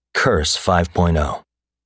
Curse 5.0.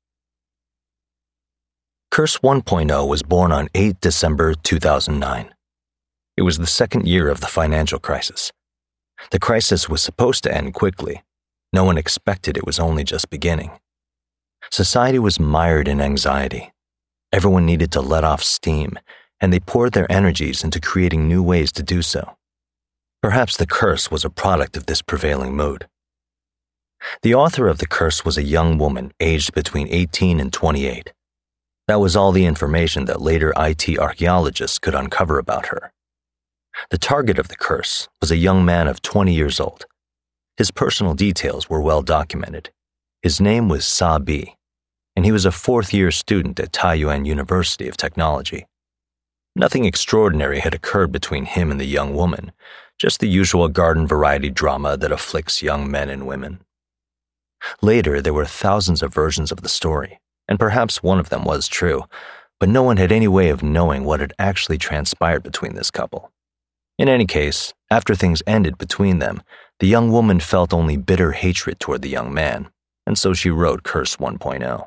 Curse 1.0 was born on 8 December 2009. It was the second year of the financial crisis. The crisis was supposed to end quickly. No one expected it was only just beginning. Society was mired in anxiety. Everyone needed to let off steam, and they poured their energies into creating new ways to do so. Perhaps the curse was a product of this prevailing mood. The author of the curse was a young woman aged between 18 and 28. That was all the information that later IT archaeologists could uncover about her. The target of the curse was a young man of 20 years old. His personal details were well documented. His name was Sa Bi, and he was a fourth-year student at Taiyuan University of Technology. Nothing extraordinary had occurred between him and the young woman, just the usual garden variety drama that afflicts young men and women. Later, there were thousands of versions of the story, and perhaps one of them was true, but no one had any way of knowing what had actually transpired between this couple. In any case, after things ended between them, the young woman felt only bitter hatred toward the young man, and so she wrote Curse 1.0.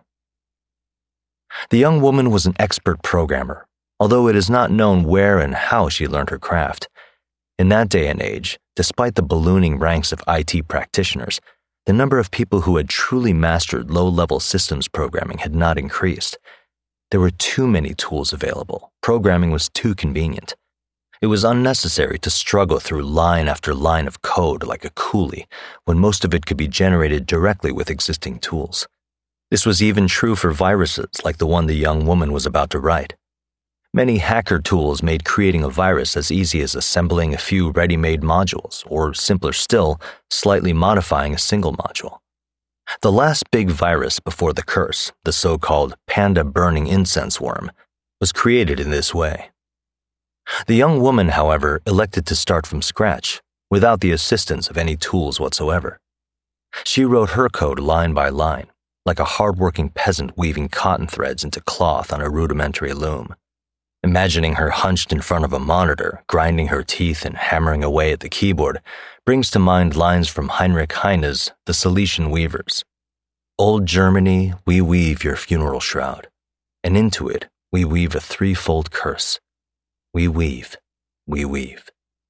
The young woman was an expert programmer, although it is not known where and how she learned her craft. In that day and age, despite the ballooning ranks of IT practitioners, the number of people who had truly mastered low-level systems programming had not increased. There were too many tools available. Programming was too convenient. It was unnecessary to struggle through line after line of code like a coolie, when most of it could be generated directly with existing tools. This was even true for viruses like the one the young woman was about to write. Many hacker tools made creating a virus as easy as assembling a few ready-made modules, or simpler still, slightly modifying a single module. The last big virus before the curse, the so-called panda burning incense worm, was created in this way. The young woman, however, elected to start from scratch, without the assistance of any tools whatsoever. She wrote her code line by line, like a hard-working peasant weaving cotton threads into cloth on a rudimentary loom. Imagining her hunched in front of a monitor, grinding her teeth and hammering away at the keyboard, brings to mind lines from Heinrich Heine's The Cilician Weavers. Old Germany, we weave your funeral shroud, and into it we weave a threefold curse. We weave, we weave.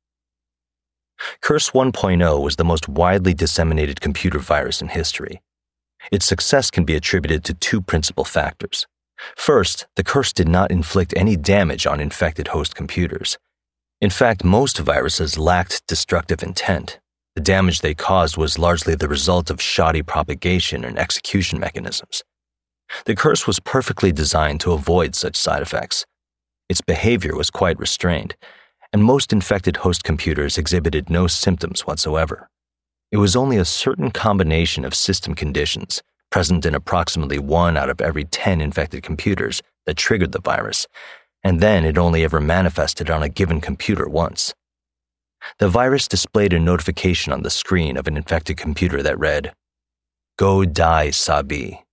Curse 1.0 was the most widely disseminated computer virus in history. Its success can be attributed to two principal factors. First, the curse did not inflict any damage on infected host computers. In fact, most viruses lacked destructive intent. The damage they caused was largely the result of shoddy propagation and execution mechanisms. The curse was perfectly designed to avoid such side effects. Its behavior was quite restrained, and most infected host computers exhibited no symptoms whatsoever. It was only a certain combination of system conditions, present in approximately 1 out of every 10 infected computers, that triggered the virus, and then it only ever manifested on a given computer once. The virus displayed a notification on the screen of an infected computer that read, "Go die, Sa Bi."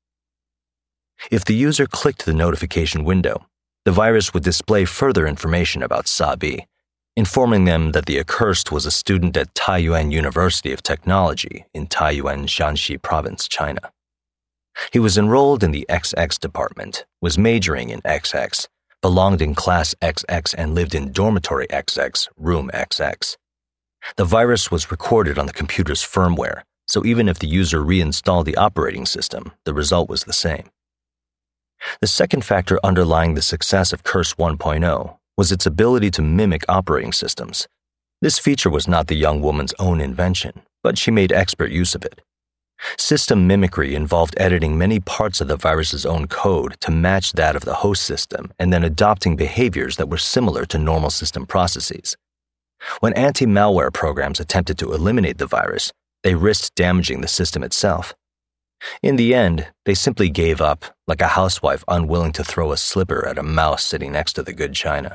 If the user clicked the notification window, the virus would display further information about Sa Bi, informing them that the accursed was a student at Taiyuan University of Technology in Taiyuan, Shanxi Province, China. He was enrolled in the XX department, was majoring in XX, belonged in class XX, and lived in dormitory XX, room XX. The virus was recorded on the computer's firmware, so even if the user reinstalled the operating system, the result was the same. The second factor underlying the success of Curse 1.0 was its ability to mimic operating systems. This feature was not the young woman's own invention, but she made expert use of it. System mimicry involved editing many parts of the virus's own code to match that of the host system and then adopting behaviors that were similar to normal system processes. When anti-malware programs attempted to eliminate the virus, they risked damaging the system itself. In the end, they simply gave up, like a housewife unwilling to throw a slipper at a mouse sitting next to the good china.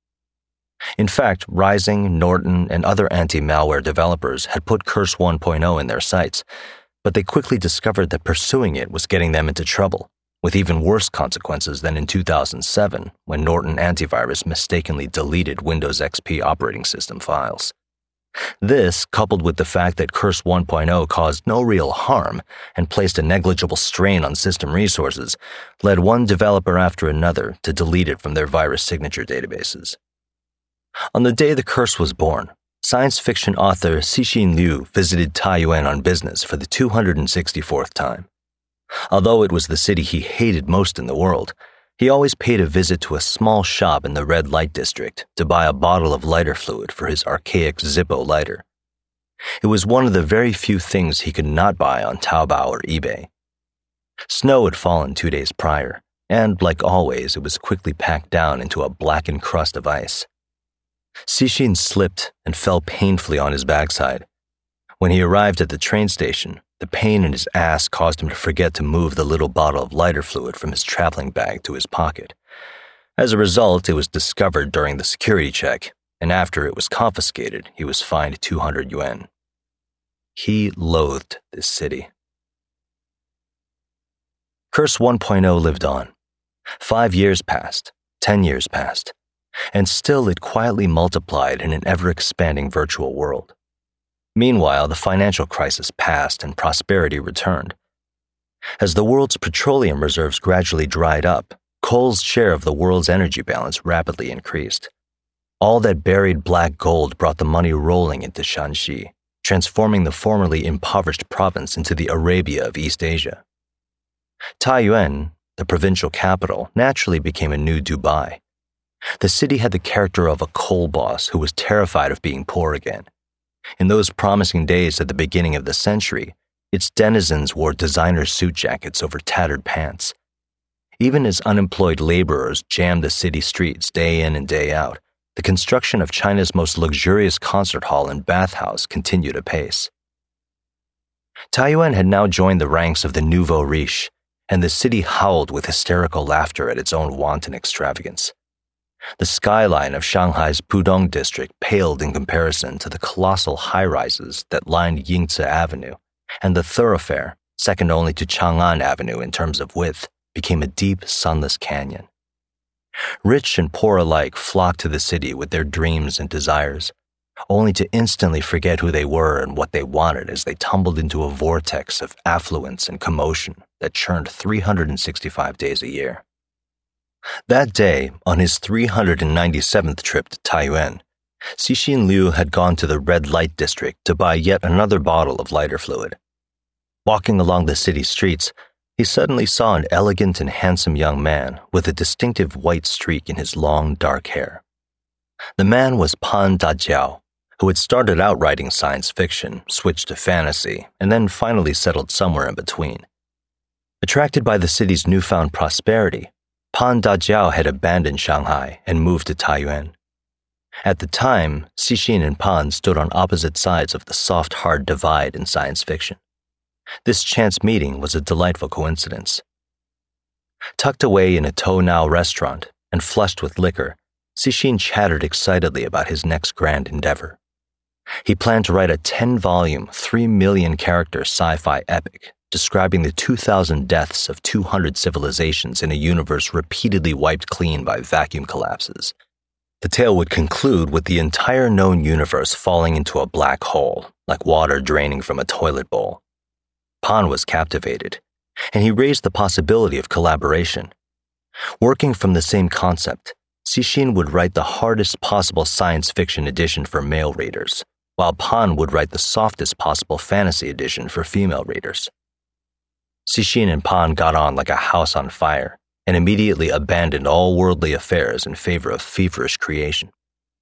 In fact, Rising, Norton, and other anti-malware developers had put Curse 1.0 in their sights, but they quickly discovered that pursuing it was getting them into trouble, with even worse consequences than in 2007 when Norton Antivirus mistakenly deleted Windows XP operating system files. This, coupled with the fact that Curse 1.0 caused no real harm and placed a negligible strain on system resources, led one developer after another to delete it from their virus signature databases. On the day the curse was born, science fiction author Cixin Liu visited Taiyuan on business for the 264th time. Although it was the city he hated most in the world, he always paid a visit to a small shop in the red light district to buy a bottle of lighter fluid for his archaic Zippo lighter. It was one of the very few things he could not buy on Taobao or eBay. Snow had fallen 2 days prior, and, like always, it was quickly packed down into a blackened crust of ice. Cixin slipped and fell painfully on his backside. When he arrived at the train station, the pain in his ass caused him to forget to move the little bottle of lighter fluid from his traveling bag to his pocket. As a result, it was discovered during the security check, and after it was confiscated, he was fined 200 yuan. He loathed this city. Curse 1.0 lived on. 5 years passed, 10 years passed, and still it quietly multiplied in an ever-expanding virtual world. Meanwhile, the financial crisis passed and prosperity returned. As the world's petroleum reserves gradually dried up, coal's share of the world's energy balance rapidly increased. All that buried black gold brought the money rolling into Shanxi, transforming the formerly impoverished province into the Arabia of East Asia. Taiyuan, the provincial capital, naturally became a new Dubai. The city had the character of a coal boss who was terrified of being poor again. In those promising days at the beginning of the century, its denizens wore designer suit jackets over tattered pants. Even as unemployed laborers jammed the city streets day in and day out, the construction of China's most luxurious concert hall and bathhouse continued apace. Taiyuan had now joined the ranks of the nouveau riche, and the city howled with hysterical laughter at its own wanton extravagance. The skyline of Shanghai's Pudong district paled in comparison to the colossal high-rises that lined Yingzi Avenue, and the thoroughfare, second only to Chang'an Avenue in terms of width, became a deep, sunless canyon. Rich and poor alike flocked to the city with their dreams and desires, only to instantly forget who they were and what they wanted as they tumbled into a vortex of affluence and commotion that churned 365 days a year. That day, on his 397th trip to Taiyuan, Cixin Liu had gone to the red light district to buy yet another bottle of lighter fluid. Walking along the city streets, he suddenly saw an elegant and handsome young man with a distinctive white streak in his long, dark hair. The man was Pan Dajiao, who had started out writing science fiction, switched to fantasy, and then finally settled somewhere in between. Attracted by the city's newfound prosperity, Pan Dajiao had abandoned Shanghai and moved to Taiyuan. At the time, Cixin and Pan stood on opposite sides of the soft, hard divide in science fiction. This chance meeting was a delightful coincidence. Tucked away in a Townao restaurant and flushed with liquor, Cixin chattered excitedly about his next grand endeavor. He planned to write a 10-volume, 3-million-character sci-fi epic describing the 2,000 deaths of 200 civilizations in a universe repeatedly wiped clean by vacuum collapses. The tale would conclude with the entire known universe falling into a black hole, like water draining from a toilet bowl. Pan was captivated, and he raised the possibility of collaboration. Working from the same concept, Cixin would write the hardest possible science fiction edition for male readers, while Pan would write the softest possible fantasy edition for female readers. Cixin and Pan got on like a house on fire and immediately abandoned all worldly affairs in favor of feverish creation.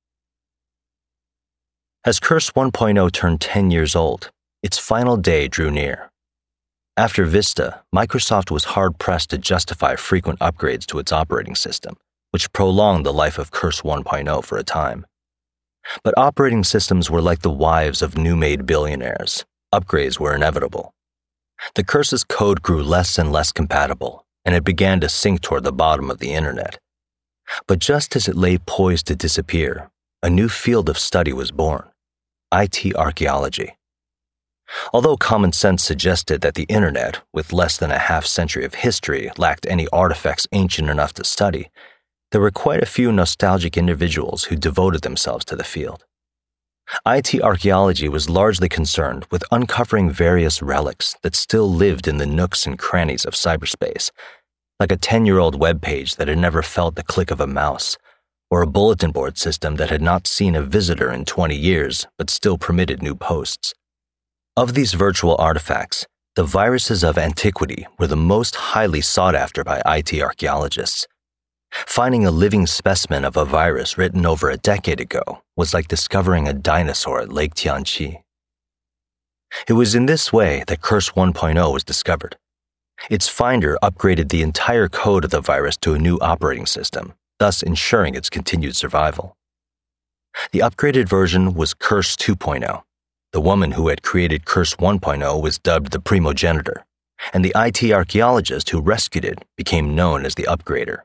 As Curse 1.0 turned 10 years old, its final day drew near. After Vista, Microsoft was hard-pressed to justify frequent upgrades to its operating system, which prolonged the life of Curse 1.0 for a time. But operating systems were like the wives of new-made billionaires. Upgrades were inevitable. The Curse's code grew less and less compatible, and it began to sink toward the bottom of the internet. But just as it lay poised to disappear, a new field of study was born: IT archaeology. Although common sense suggested that the internet, with less than a half-century of history, lacked any artifacts ancient enough to study, there were quite a few nostalgic individuals who devoted themselves to the field. IT archaeology was largely concerned with uncovering various relics that still lived in the nooks and crannies of cyberspace, like a 10-year-old web page that had never felt the click of a mouse, or a bulletin board system that had not seen a visitor in 20 years but still permitted new posts. Of these virtual artifacts, the viruses of antiquity were the most highly sought after by IT archaeologists. Finding a living specimen of a virus written over a decade ago was like discovering a dinosaur at Lake Tianqi. It was in this way that Curse 1.0 was discovered. Its finder upgraded the entire code of the virus to a new operating system, thus ensuring its continued survival. The upgraded version was Curse 2.0. The woman who had created Curse 1.0 was dubbed the primogenitor, and the IT archaeologist who rescued it became known as the upgrader.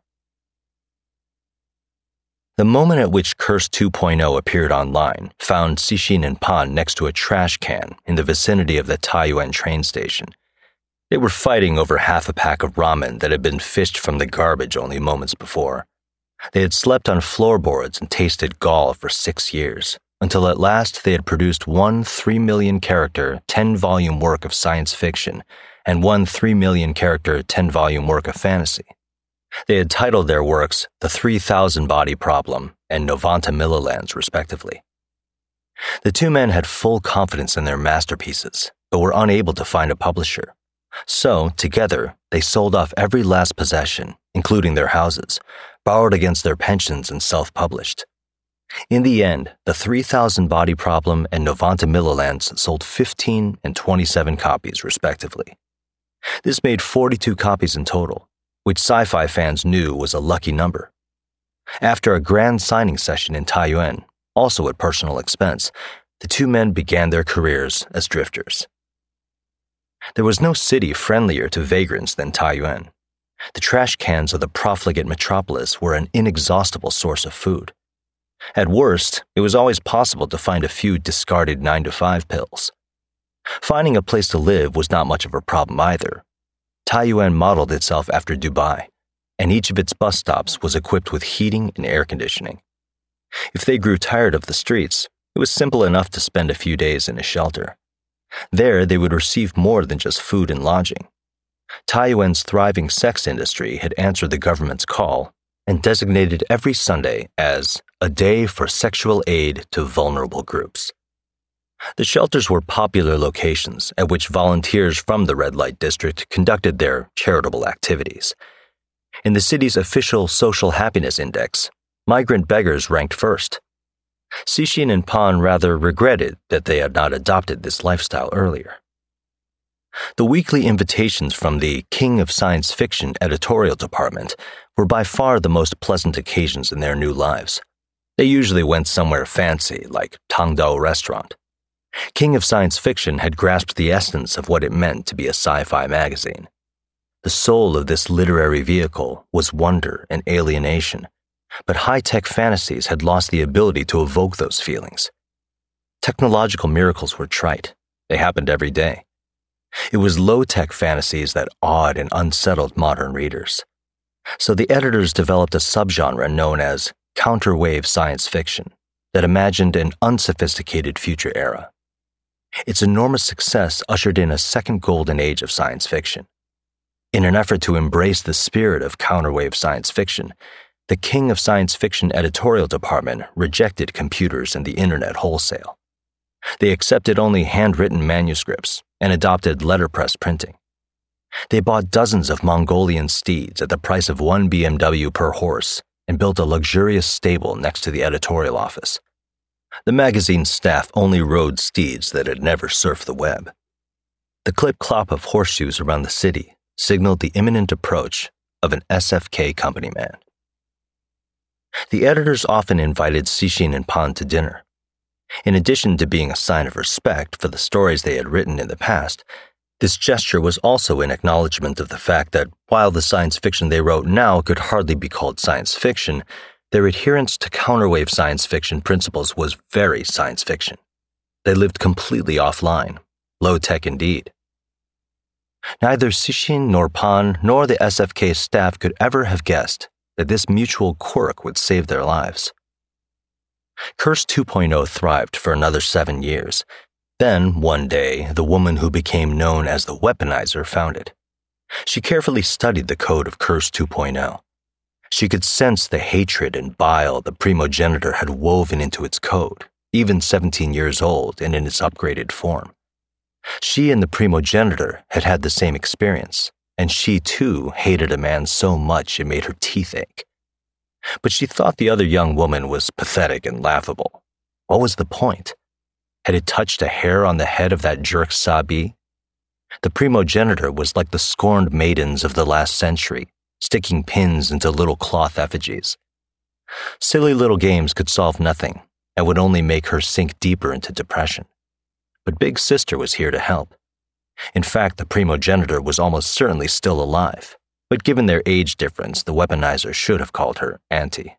The moment at which Curse 2.0 appeared online found Cixin and Pan next to a trash can in the vicinity of the Taiyuan train station. They were fighting over half a pack of ramen that had been fished from the garbage only moments before. They had slept on floorboards and tasted gall for 6 years, until at last they had produced one 3 million character, 10-volume work of science fiction and one 3 million character, 10-volume work of fantasy. They had titled their works The 3,000 Body Problem and Novanta Millilands, respectively. The two men had full confidence in their masterpieces, but were unable to find a publisher. So, together, they sold off every last possession, including their houses, borrowed against their pensions and self-published. In the end, The 3,000 Body Problem and Novanta Millilands sold 15 and 27 copies, respectively. This made 42 copies in total, which sci-fi fans knew was a lucky number. After a grand signing session in Taiyuan, also at personal expense, the two men began their careers as drifters. There was no city friendlier to vagrants than Taiyuan. The trash cans of the profligate metropolis were an inexhaustible source of food. At worst, it was always possible to find a few discarded 9-to-5 pills. Finding a place to live was not much of a problem either. Taiyuan modeled itself after Dubai, and each of its bus stops was equipped with heating and air conditioning. If they grew tired of the streets, it was simple enough to spend a few days in a shelter. There, they would receive more than just food and lodging. Taiyuan's thriving sex industry had answered the government's call and designated every Sunday as a day for sexual aid to vulnerable groups. The shelters were popular locations at which volunteers from the red light district conducted their charitable activities. In the city's official social happiness index, migrant beggars ranked first. Cixin and Pan rather regretted that they had not adopted this lifestyle earlier. The weekly invitations from the King of Science Fiction editorial department were by far the most pleasant occasions in their new lives. They usually went somewhere fancy, like Tangdao Restaurant. King of Science Fiction had grasped the essence of what it meant to be a sci-fi magazine. The soul of this literary vehicle was wonder and alienation, but high-tech fantasies had lost the ability to evoke those feelings. Technological miracles were trite. They happened every day. It was low-tech fantasies that awed and unsettled modern readers. So the editors developed a subgenre known as counterwave science fiction that imagined an unsophisticated future era. Its enormous success ushered in a second golden age of science fiction. In an effort to embrace the spirit of counterwave science fiction, the King of Science Fiction editorial department rejected computers and the internet wholesale. They accepted only handwritten manuscripts and adopted letterpress printing. They bought dozens of Mongolian steeds at the price of 1 BMW per horse and built a luxurious stable next to the editorial office. The magazine's staff only rode steeds that had never surfed the web. The clip-clop of horseshoes around the city signaled the imminent approach of an SFK company man. The editors often invited Cixin and Pan to dinner. In addition to being a sign of respect for the stories they had written in the past, this gesture was also an acknowledgement of the fact that while the science fiction they wrote now could hardly be called science fiction, their adherence to counterwave science fiction principles was very science fiction. They lived completely offline, low-tech indeed. Neither Cixin nor Pan nor the SFK staff could ever have guessed that this mutual quirk would save their lives. Curse 2.0 thrived for another 7 years. Then, one day, the woman who became known as the Weaponizer found it. She carefully studied the code of Curse 2.0. She could sense the hatred and bile the Primogenitor had woven into its code, even 17 years old and in its upgraded form. She and the Primogenitor had had the same experience, and she too hated a man so much it made her teeth ache. But she thought the other young woman was pathetic and laughable. What was the point? Had it touched a hair on the head of that jerk Sabi? The Primogenitor was like the scorned maidens of the last century, sticking pins into little cloth effigies. Silly little games could solve nothing and would only make her sink deeper into depression. But Big Sister was here to help. In fact, the Primogenitor was almost certainly still alive, but given their age difference, the Weaponizer should have called her Auntie.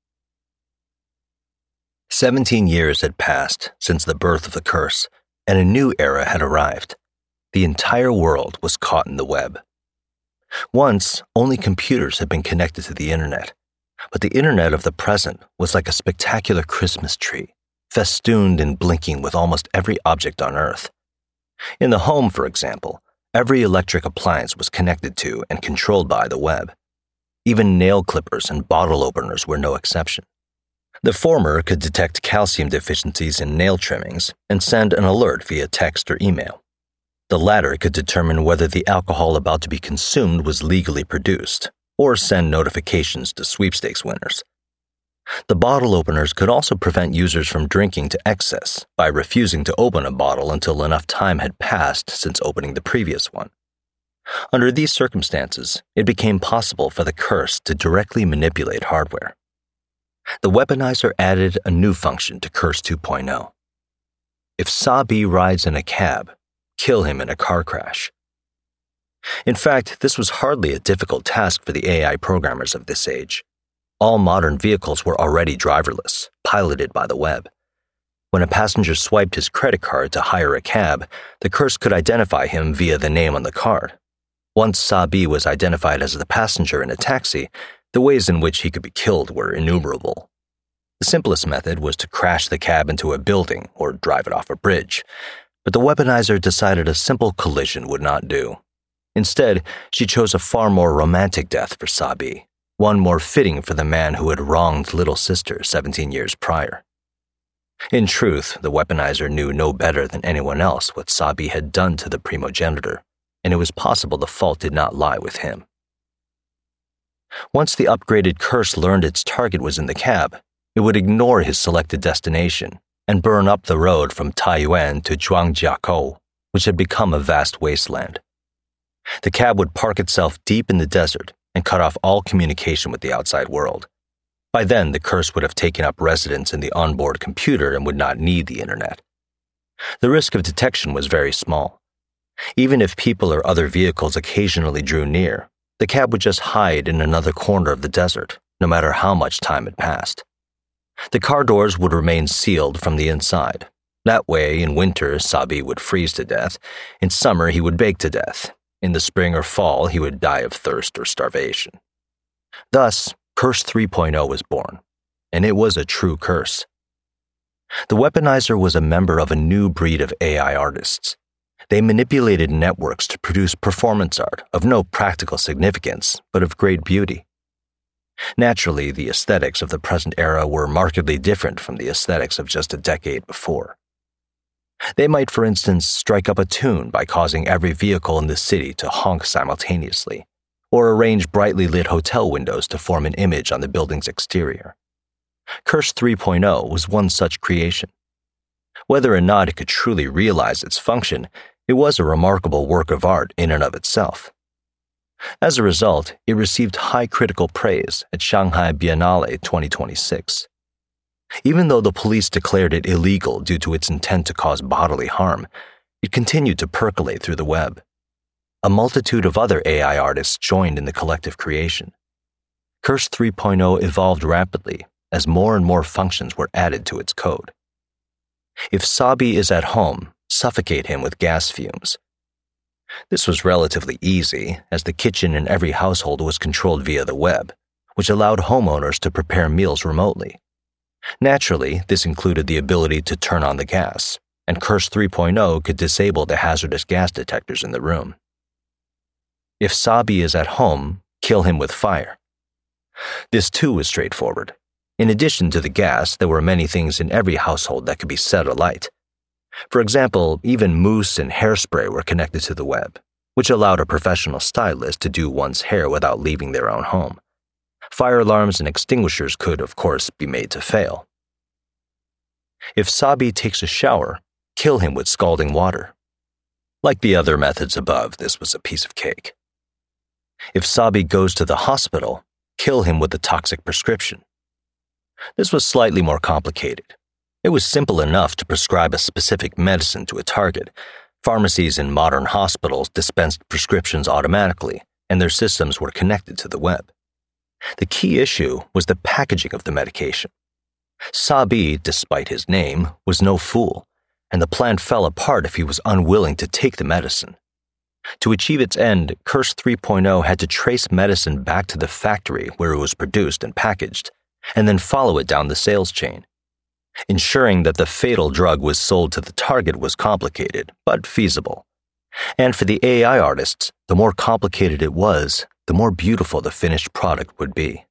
17 years had passed since the birth of the curse, and a new era had arrived. The entire world was caught in the web. Once, only computers had been connected to the internet, but the internet of the present was like a spectacular Christmas tree, festooned and blinking with almost every object on Earth. In the home, for example, every electric appliance was connected to and controlled by the web. Even nail clippers and bottle openers were no exception. The former could detect calcium deficiencies in nail trimmings and send an alert via text or email. The latter could determine whether the alcohol about to be consumed was legally produced, or send notifications to sweepstakes winners. The bottle openers could also prevent users from drinking to excess by refusing to open a bottle until enough time had passed since opening the previous one. Under these circumstances, it became possible for the curse to directly manipulate hardware. The Weaponizer added a new function to Curse 2.0. If Sabi rides in a cab, kill him in a car crash. In fact, this was hardly a difficult task for the AI programmers of this age. All modern vehicles were already driverless, piloted by the web. When a passenger swiped his credit card to hire a cab, the curse could identify him via the name on the card. Once Sabi was identified as the passenger in a taxi, the ways in which he could be killed were innumerable. The simplest method was to crash the cab into a building or drive it off a bridge, but the Weaponizer decided a simple collision would not do. Instead, she chose a far more romantic death for Sabi, one more fitting for the man who had wronged little sister 17 years prior. In truth, the Weaponizer knew no better than anyone else what Sabi had done to the Primogenitor, and it was possible the fault did not lie with him. Once the upgraded curse learned its target was in the cab, it would ignore his selected destination and burn up the road from Taiyuan to Zhuangjiakou, which had become a vast wasteland. The cab would park itself deep in the desert and cut off all communication with the outside world. By then, the curse would have taken up residence in the onboard computer and would not need the internet. The risk of detection was very small. Even if people or other vehicles occasionally drew near, the cab would just hide in another corner of the desert, no matter how much time had passed. The car doors would remain sealed from the inside. That way, in winter, Sabi would freeze to death. In summer, he would bake to death. In the spring or fall, he would die of thirst or starvation. Thus, Curse 3.0 was born, and it was a true curse. The Weaponizer was a member of a new breed of AI artists. They manipulated networks to produce performance art of no practical significance, but of great beauty. Naturally, the aesthetics of the present era were markedly different from the aesthetics of just a decade before. They might, for instance, strike up a tune by causing every vehicle in the city to honk simultaneously, or arrange brightly lit hotel windows to form an image on the building's exterior. Curse 3.0 was one such creation. Whether or not it could truly realize its function, it was a remarkable work of art in and of itself. As a result, it received high critical praise at Shanghai Biennale 2026. Even though the police declared it illegal due to its intent to cause bodily harm, it continued to percolate through the web. A multitude of other AI artists joined in the collective creation. Curse 3.0 evolved rapidly as more and more functions were added to its code. If Sabi is at home, suffocate him with gas fumes. This was relatively easy, as the kitchen in every household was controlled via the web, which allowed homeowners to prepare meals remotely. Naturally, this included the ability to turn on the gas, and Curse 3.0 could disable the hazardous gas detectors in the room. If Sabi is at home, kill him with fire. This too was straightforward. In addition to the gas, there were many things in every household that could be set alight. For example, even mousse and hairspray were connected to the web, which allowed a professional stylist to do one's hair without leaving their own home. Fire alarms and extinguishers could, of course, be made to fail. If Sabi takes a shower, kill him with scalding water. Like the other methods above, this was a piece of cake. If Sabi goes to the hospital, kill him with a toxic prescription. This was slightly more complicated. It was simple enough to prescribe a specific medicine to a target. Pharmacies in modern hospitals dispensed prescriptions automatically, and their systems were connected to the web. The key issue was the packaging of the medication. Sabi, despite his name, was no fool, and the plan fell apart if he was unwilling to take the medicine. To achieve its end, Curse 3.0 had to trace medicine back to the factory where it was produced and packaged, and then follow it down the sales chain. Ensuring that the fatal drug was sold to the target was complicated, but feasible. And for the AI artists, the more complicated it was, the more beautiful the finished product would be.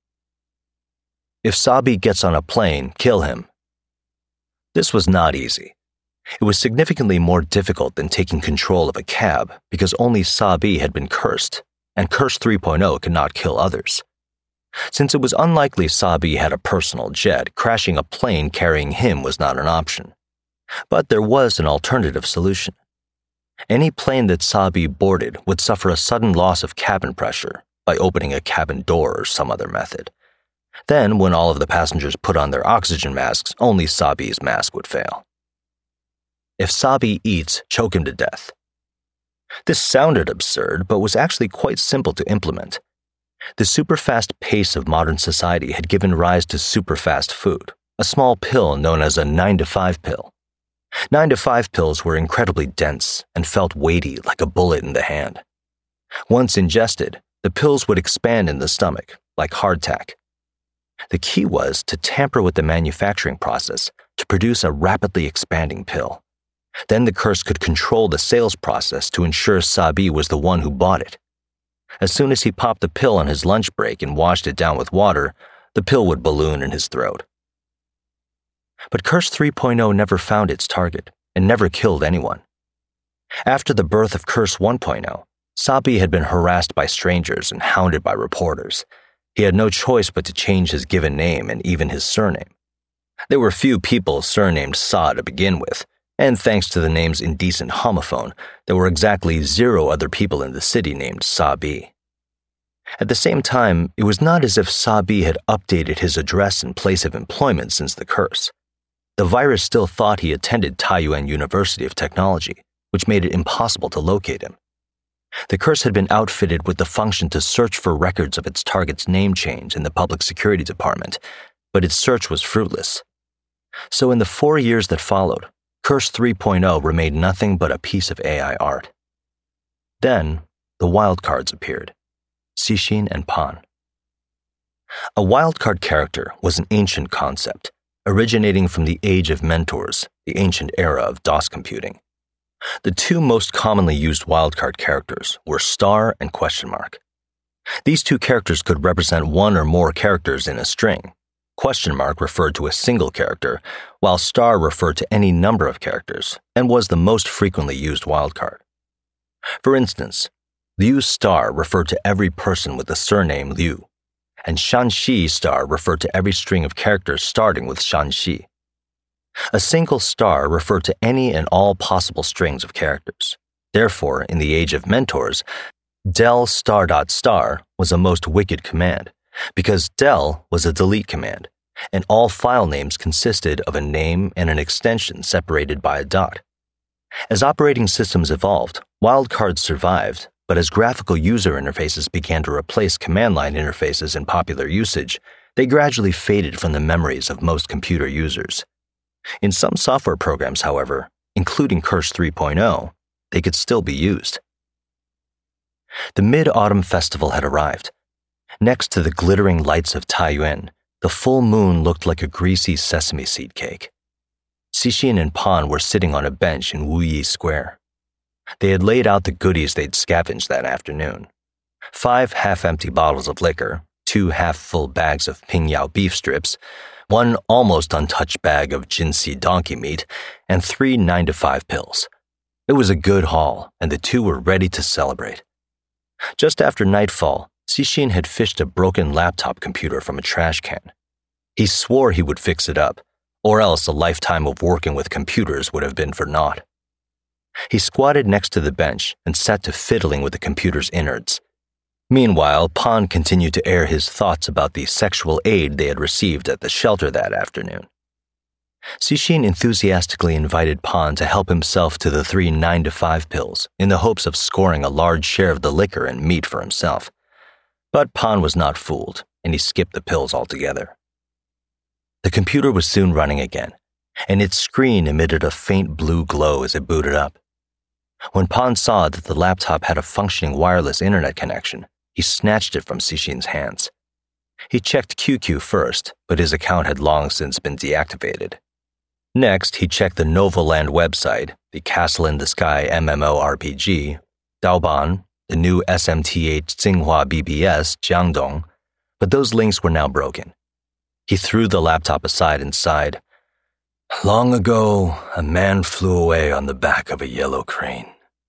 If Sabi gets on a plane, kill him. This was not easy. It was significantly more difficult than taking control of a cab because only Sabi had been cursed, and Curse 3.0 could not kill others. Since it was unlikely Sabi had a personal jet, crashing a plane carrying him was not an option. But there was an alternative solution. Any plane that Sabi boarded would suffer a sudden loss of cabin pressure by opening a cabin door or some other method. Then, when all of the passengers put on their oxygen masks, only Sabi's mask would fail. If Sabi eats, choke him to death. This sounded absurd, but was actually quite simple to implement. The super-fast pace of modern society had given rise to super-fast food, a small pill known as a 9-to-5 pill. 9-to-5 pills were incredibly dense and felt weighty like a bullet in the hand. Once ingested, the pills would expand in the stomach, like hardtack. The key was to tamper with the manufacturing process to produce a rapidly expanding pill. Then the curse could control the sales process to ensure Sabi was the one who bought it. As soon as he popped the pill on his lunch break and washed it down with water, the pill would balloon in his throat. But Curse 3.0 never found its target and never killed anyone. After the birth of Curse 1.0, Sabi had been harassed by strangers and hounded by reporters. He had no choice but to change his given name and even his surname. There were few people surnamed Sa to begin with, and thanks to the name's indecent homophone, there were exactly 0 other people in the city named Sabi. At the same time, it was not as if Sabi had updated his address and place of employment since the curse. The virus still thought he attended Taiyuan University of Technology, which made it impossible to locate him. The curse had been outfitted with the function to search for records of its target's name change in the Public Security Department, but its search was fruitless. So in the 4 years that followed, Curse 3.0 remained nothing but a piece of AI art. Then, the wildcards appeared, Cixin and Pan. A wildcard character was an ancient concept, originating from the age of mentors, the ancient era of DOS computing. The 2 most commonly used wildcard characters were star and question mark. These 2 characters could represent 1 or more characters in a string. Question mark referred to a single character, while star referred to any number of characters and was the most frequently used wildcard. For instance, Liu star referred to every person with the surname Liu, and Shanxi star referred to every string of characters starting with Shanxi. A single star referred to any and all possible strings of characters. Therefore, in the age of mentors, del star was a most wicked command, because del was a delete command, and all file names consisted of a name and an extension separated by a dot. As operating systems evolved, wildcards survived, but as graphical user interfaces began to replace command line interfaces in popular usage, they gradually faded from the memories of most computer users. In some software programs, however, including Curse 3.0, they could still be used. The Mid-Autumn Festival had arrived. Next to the glittering lights of Taiyuan, The full moon looked like a greasy sesame seed cake. Cixin and Pan were sitting on a bench in Wuyi Square. They had laid out the goodies they'd scavenged that afternoon. 5 half-empty bottles of liquor, 2 half-full bags of Pingyao beef strips, 1 almost untouched bag of Jinsi donkey meat, and 3 9-to-5 pills. It was a good haul, and the two were ready to celebrate. Just after nightfall, Cixin had fished a broken laptop computer from a trash can. He swore he would fix it up, or else a lifetime of working with computers would have been for naught. He squatted next to the bench and sat to fiddling with the computer's innards. Meanwhile, Pan continued to air his thoughts about the sexual aid they had received at the shelter that afternoon. Cixin enthusiastically invited Pan to help himself to the 3 9-to-5 pills in the hopes of scoring a large share of the liquor and meat for himself. But Pan was not fooled, and he skipped the pills altogether. The computer was soon running again, and its screen emitted a faint blue glow as it booted up. When Pan saw that the laptop had a functioning wireless internet connection, he snatched it from Cixin's hands. He checked QQ first, but his account had long since been deactivated. Next, he checked the Novoland website, the Castle in the Sky MMORPG, Daoban, the new SMTH Tsinghua BBS Jiangdong, but those links were now broken. He threw the laptop aside and sighed. Long ago, a man flew away on the back of a yellow crane.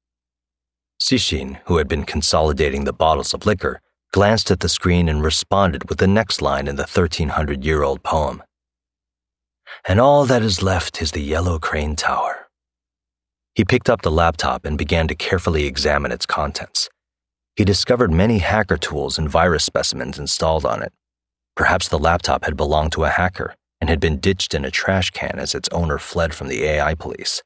Cixin, who had been consolidating the bottles of liquor, glanced at the screen and responded with the next line in the 1300-year-old poem. And all that is left is the Yellow Crane Tower. He picked up the laptop and began to carefully examine its contents. He discovered many hacker tools and virus specimens installed on it. Perhaps the laptop had belonged to a hacker and had been ditched in a trash can as its owner fled from the AI police.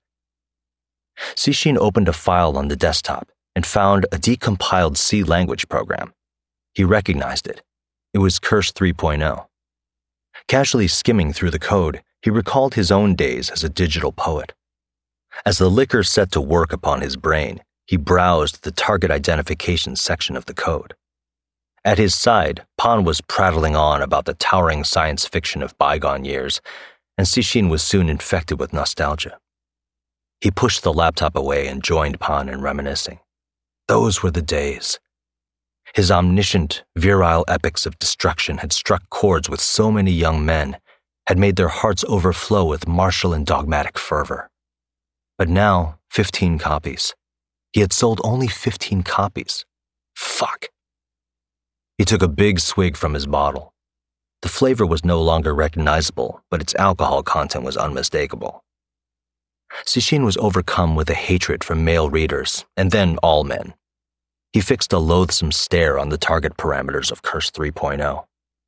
Cixin opened a file on the desktop and found a decompiled C language program. He recognized it. It was Curse 3.0. Casually skimming through the code, he recalled his own days as a digital poet. As the liquor set to work upon his brain, he browsed the target identification section of the code. At his side, Pan was prattling on about the towering science fiction of bygone years, and Cixin was soon infected with nostalgia. He pushed the laptop away and joined Pan in reminiscing. Those were the days. His omniscient, virile epics of destruction had struck chords with so many young men, had made their hearts overflow with martial and dogmatic fervor. But now, 15 copies. He had sold only 15 copies. Fuck. He took a big swig from his bottle. The flavor was no longer recognizable, but its alcohol content was unmistakable. Cixin was overcome with a hatred for male readers, and then all men. He fixed a loathsome stare on the target parameters of Curse 3.0.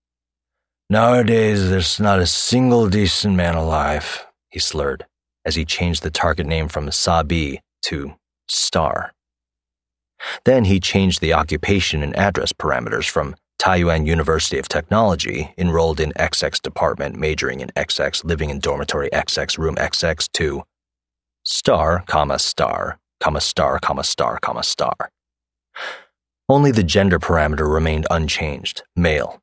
Nowadays, there's not a single decent man alive, he slurred, as he changed the target name from Sabi to Star. Then he changed the occupation and address parameters from Taiyuan University of Technology, enrolled in XX department, majoring in XX, living in dormitory XX, room XX, to Star, star, star, star, star. Only the gender parameter remained unchanged, male.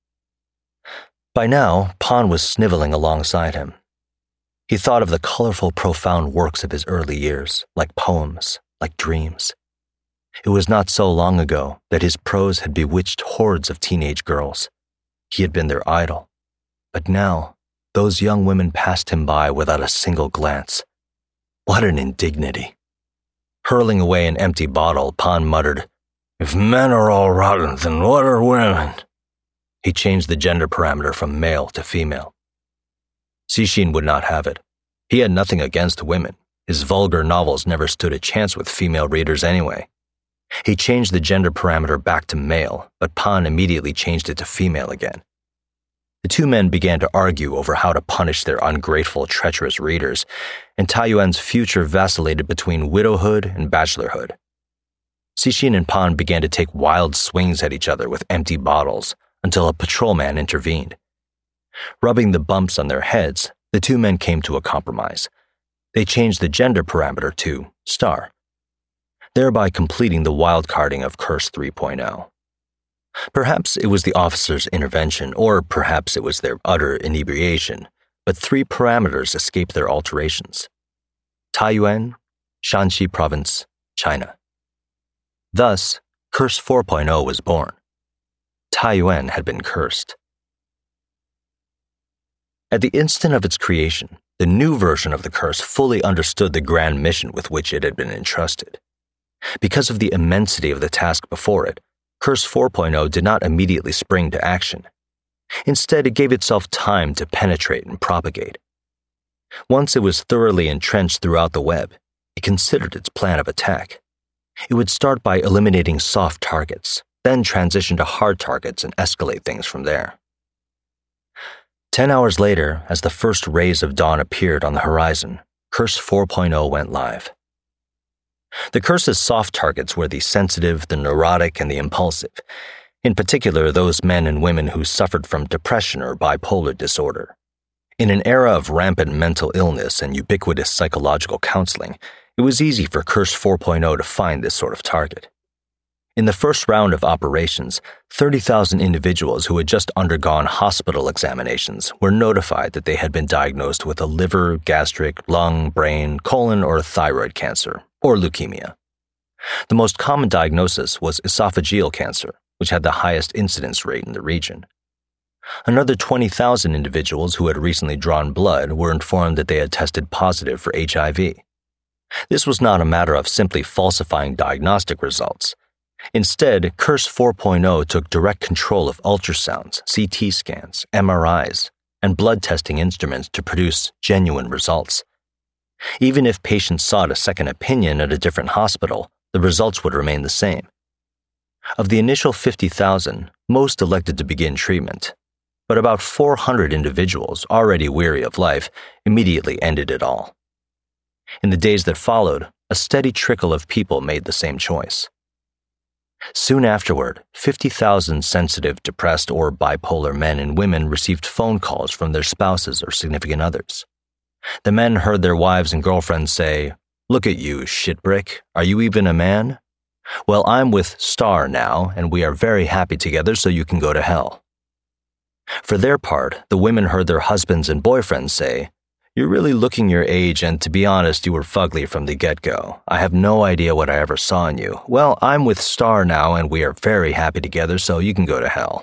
By now, Pan was sniveling alongside him. He thought of the colorful, profound works of his early years, like poems, like dreams. It was not so long ago that his prose had bewitched hordes of teenage girls. He had been their idol. But now, those young women passed him by without a single glance. What an indignity. Hurling away an empty bottle, Pan muttered, If men are all rotten, then what are women? He changed the gender parameter from male to female. Cixin would not have it. He had nothing against women. His vulgar novels never stood a chance with female readers anyway. He changed the gender parameter back to male, but Pan immediately changed it to female again. The two men began to argue over how to punish their ungrateful, treacherous readers, and Taiyuan's future vacillated between widowhood and bachelorhood. Cixin and Pan began to take wild swings at each other with empty bottles until a patrolman intervened. Rubbing the bumps on their heads, the two men came to a compromise. They changed the gender parameter to Star, thereby completing the wildcarding of Curse 3.0. Perhaps it was the officer's intervention, or perhaps it was their utter inebriation, but three parameters escaped their alterations: Taiyuan, Shanxi Province, China. Thus, Curse 4.0 was born. Taiyuan had been cursed. At the instant of its creation, the new version of the curse fully understood the grand mission with which it had been entrusted. Because of the immensity of the task before it, Curse 4.0 did not immediately spring to action. Instead, it gave itself time to penetrate and propagate. Once it was thoroughly entrenched throughout the web, it considered its plan of attack. It would start by eliminating soft targets, then transition to hard targets and escalate things from there. 10 hours later, as the first rays of dawn appeared on the horizon, Curse 4.0 went live. The curse's soft targets were the sensitive, the neurotic, and the impulsive, in particular those men and women who suffered from depression or bipolar disorder. In an era of rampant mental illness and ubiquitous psychological counseling, it was easy for Curse 4.0 to find this sort of target. In the first round of operations, 30,000 individuals who had just undergone hospital examinations were notified that they had been diagnosed with a liver, gastric, lung, brain, colon, or thyroid cancer, or leukemia. The most common diagnosis was esophageal cancer, which had the highest incidence rate in the region. Another 20,000 individuals who had recently drawn blood were informed that they had tested positive for HIV. This was not a matter of simply falsifying diagnostic results. Instead, Curse 4.0 took direct control of ultrasounds, CT scans, MRIs, and blood testing instruments to produce genuine results. Even if patients sought a second opinion at a different hospital, the results would remain the same. Of the initial 50,000, most elected to begin treatment, but about 400 individuals, already weary of life, immediately ended it all. In the days that followed, a steady trickle of people made the same choice. Soon afterward, 50,000 sensitive, depressed, or bipolar men and women received phone calls from their spouses or significant others. The men heard their wives and girlfriends say, "Look at you, shitbrick. Are you even a man? Well, I'm with Star now, and we are very happy together, so you can go to hell." For their part, the women heard their husbands and boyfriends say, "You're really looking your age, and to be honest, you were fugly from the get-go. I have no idea what I ever saw in you. Well, I'm with Star now, and we are very happy together, so you can go to hell."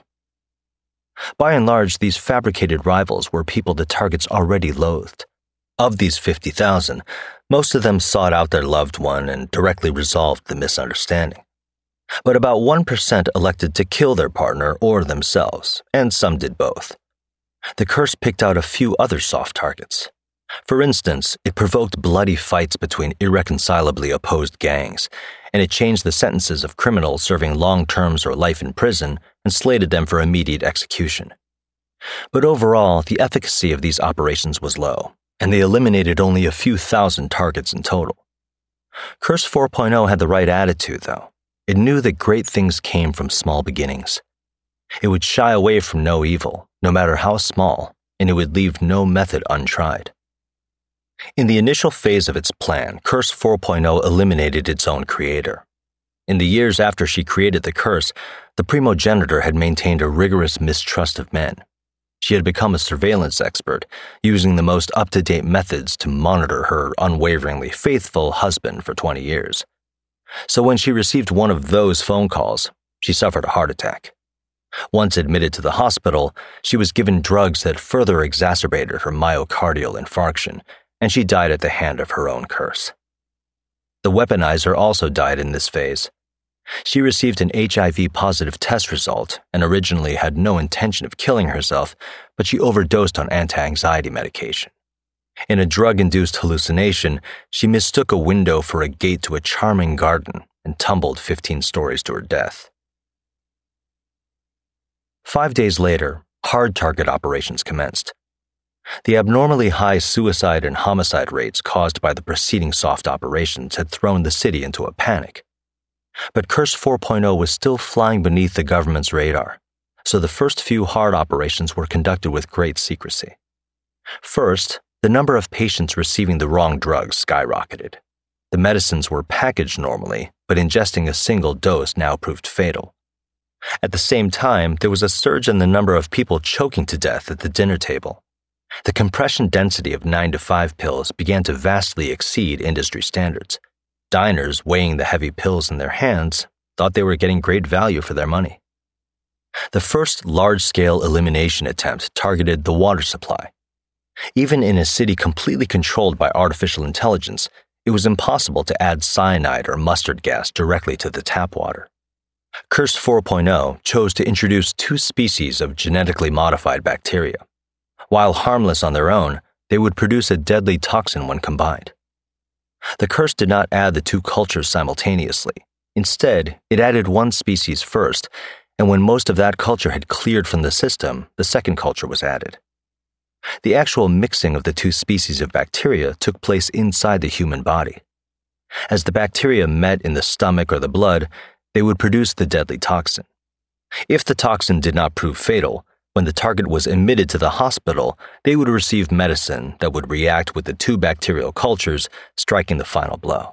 By and large, these fabricated rivals were people the targets already loathed. Of these 50,000, most of them sought out their loved one and directly resolved the misunderstanding. But about 1% elected to kill their partner or themselves, and some did both. The curse picked out a few other soft targets. For instance, it provoked bloody fights between irreconcilably opposed gangs, and it changed the sentences of criminals serving long terms or life in prison and slated them for immediate execution. But overall, the efficacy of these operations was low, and they eliminated only a few thousand targets in total. Curse 4.0 had the right attitude, though. It knew that great things came from small beginnings. It would shy away from no evil, no matter how small, and it would leave no method untried. In the initial phase of its plan, Curse 4.0 eliminated its own creator. In the years after she created the curse, the primogenitor had maintained a rigorous mistrust of men. She had become a surveillance expert, using the most up-to-date methods to monitor her unwaveringly faithful husband for 20 years. So when she received one of those phone calls, she suffered a heart attack. Once admitted to the hospital, she was given drugs that further exacerbated her myocardial infarction, and she died at the hand of her own curse. The weaponizer also died in this phase. She received an HIV-positive test result and originally had no intention of killing herself, but she overdosed on anti-anxiety medication. In a drug-induced hallucination, she mistook a window for a gate to a charming garden and tumbled 15 stories to her death. 5 days later, hard target operations commenced. The abnormally high suicide and homicide rates caused by the preceding soft operations had thrown the city into a panic. But Curse 4.0 was still flying beneath the government's radar, so the first few hard operations were conducted with great secrecy. First, the number of patients receiving the wrong drugs skyrocketed. The medicines were packaged normally, but ingesting a single dose now proved fatal. At the same time, there was a surge in the number of people choking to death at the dinner table. The compression density of 9 to 5 pills began to vastly exceed industry standards. Diners, weighing the heavy pills in their hands, thought they were getting great value for their money. The first large-scale elimination attempt targeted the water supply. Even in a city completely controlled by artificial intelligence, it was impossible to add cyanide or mustard gas directly to the tap water. Curse 4.0 chose to introduce 2 species of genetically modified bacteria. While harmless on their own, they would produce a deadly toxin when combined. The curse did not add the 2 cultures simultaneously. Instead, it added one species first, and when most of that culture had cleared from the system, the second culture was added. The actual mixing of the 2 species of bacteria took place inside the human body. As the bacteria met in the stomach or the blood, they would produce the deadly toxin. If the toxin did not prove fatal, when the target was admitted to the hospital, they would receive medicine that would react with the 2 bacterial cultures, striking the final blow.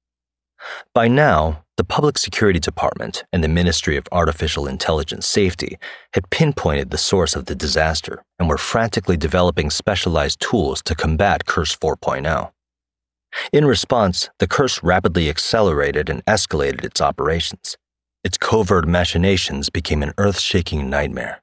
By now, the Public Security Department and the Ministry of Artificial Intelligence Safety had pinpointed the source of the disaster and were frantically developing specialized tools to combat Curse 4.0. In response, the curse rapidly accelerated and escalated its operations. Its covert machinations became an earth-shaking nightmare.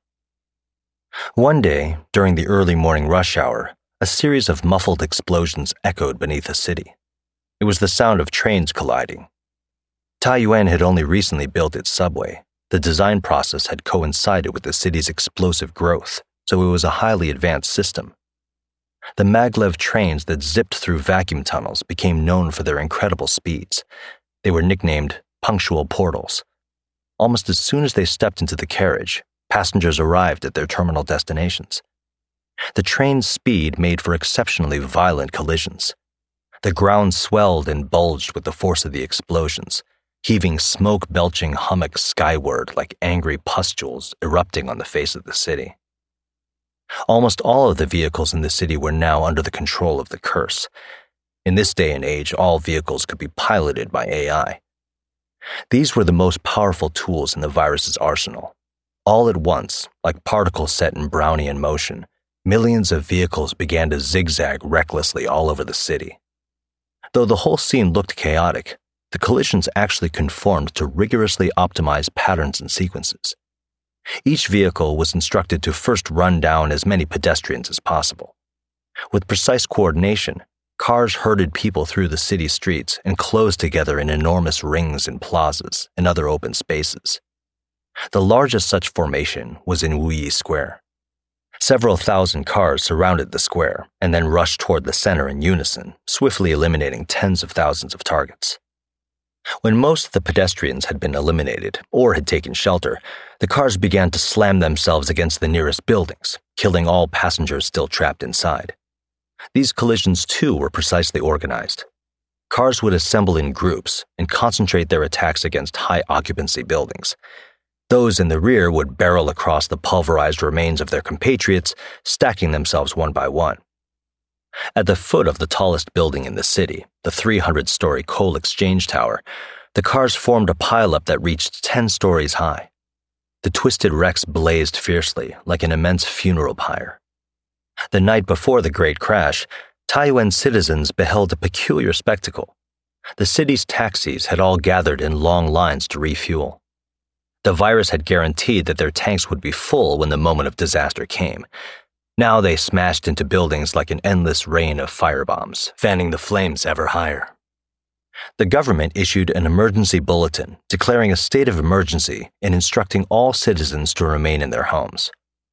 One day, during the early morning rush hour, a series of muffled explosions echoed beneath the city. It was the sound of trains colliding. Taiyuan had only recently built its subway. The design process had coincided with the city's explosive growth, so it was a highly advanced system. The maglev trains that zipped through vacuum tunnels became known for their incredible speeds. They were nicknamed punctual portals. Almost as soon as they stepped into the carriage, passengers arrived at their terminal destinations. The train's speed made for exceptionally violent collisions. The ground swelled and bulged with the force of the explosions, heaving smoke-belching hummocks skyward like angry pustules erupting on the face of the city. Almost all of the vehicles in the city were now under the control of the curse. In this day and age, all vehicles could be piloted by AI. These were the most powerful tools in the virus's arsenal. All at once, like particles set in Brownian motion, millions of vehicles began to zigzag recklessly all over the city. Though the whole scene looked chaotic, the collisions actually conformed to rigorously optimized patterns and sequences. Each vehicle was instructed to first run down as many pedestrians as possible. With precise coordination, cars herded people through the city streets and closed together in enormous rings in plazas and other open spaces. The largest such formation was in Wuyi Square. Several thousand cars surrounded the square and then rushed toward the center in unison, swiftly eliminating tens of thousands of targets. When most of the pedestrians had been eliminated or had taken shelter, the cars began to slam themselves against the nearest buildings, killing all passengers still trapped inside. These collisions, too, were precisely organized. Cars would assemble in groups and concentrate their attacks against high-occupancy buildings. Those in the rear would barrel across the pulverized remains of their compatriots, stacking themselves one by one. At the foot of the tallest building in the city, the 300-story coal exchange tower, the cars formed a pileup that reached 10 stories high. The twisted wrecks blazed fiercely, like an immense funeral pyre. The night before the Great Crash, Taiyuan citizens beheld a peculiar spectacle. The city's taxis had all gathered in long lines to refuel. The virus had guaranteed that their tanks would be full when the moment of disaster came. Now they smashed into buildings like an endless rain of firebombs, fanning the flames ever higher. The government issued an emergency bulletin declaring a state of emergency and instructing all citizens to remain in their homes.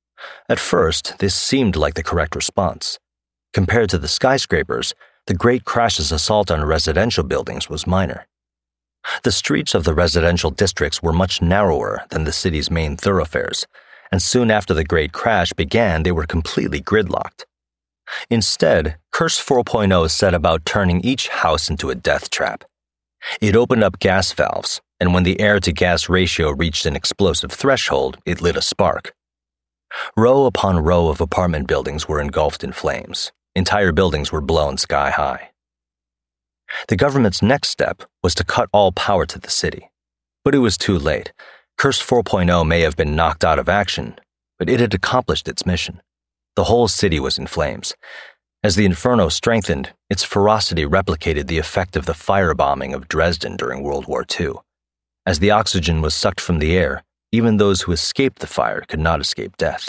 At first, this seemed like the correct response. Compared to the skyscrapers, the Great Crash's assault on residential buildings was minor. The streets of the residential districts were much narrower than the city's main thoroughfares, and soon after the Great Crash began, they were completely gridlocked. Instead, Curse 4.0 set about turning each house into a death trap. It opened up gas valves, and when the air-to-gas ratio reached an explosive threshold, it lit a spark. Row upon row of apartment buildings were engulfed in flames. Entire buildings were blown sky high. The government's next step was to cut all power to the city. But it was too late. Curse 4.0 may have been knocked out of action, but it had accomplished its mission. The whole city was in flames. As the inferno strengthened, its ferocity replicated the effect of the firebombing of Dresden during World War II. As the oxygen was sucked from the air, even those who escaped the fire could not escape death.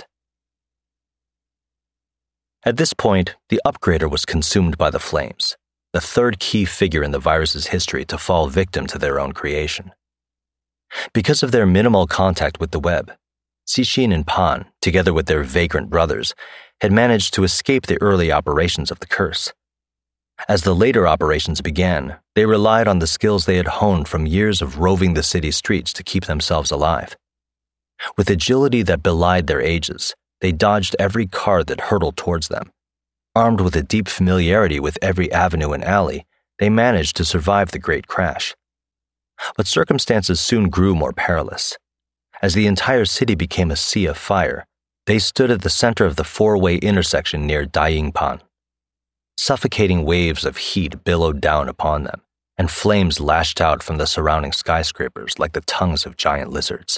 At this point, the upgrader was consumed by the flames, the third key figure in the virus's history to fall victim to their own creation. Because of their minimal contact with the web, Cixin and Pan, together with their vagrant brothers, had managed to escape the early operations of the curse. As the later operations began, they relied on the skills they had honed from years of roving the city streets to keep themselves alive. With agility that belied their ages, they dodged every car that hurtled towards them. Armed with a deep familiarity with every avenue and alley, they managed to survive the great crash. But circumstances soon grew more perilous. As the entire city became a sea of fire, they stood at the center of the four-way intersection near Dayingpan. Suffocating waves of heat billowed down upon them, and flames lashed out from the surrounding skyscrapers like the tongues of giant lizards.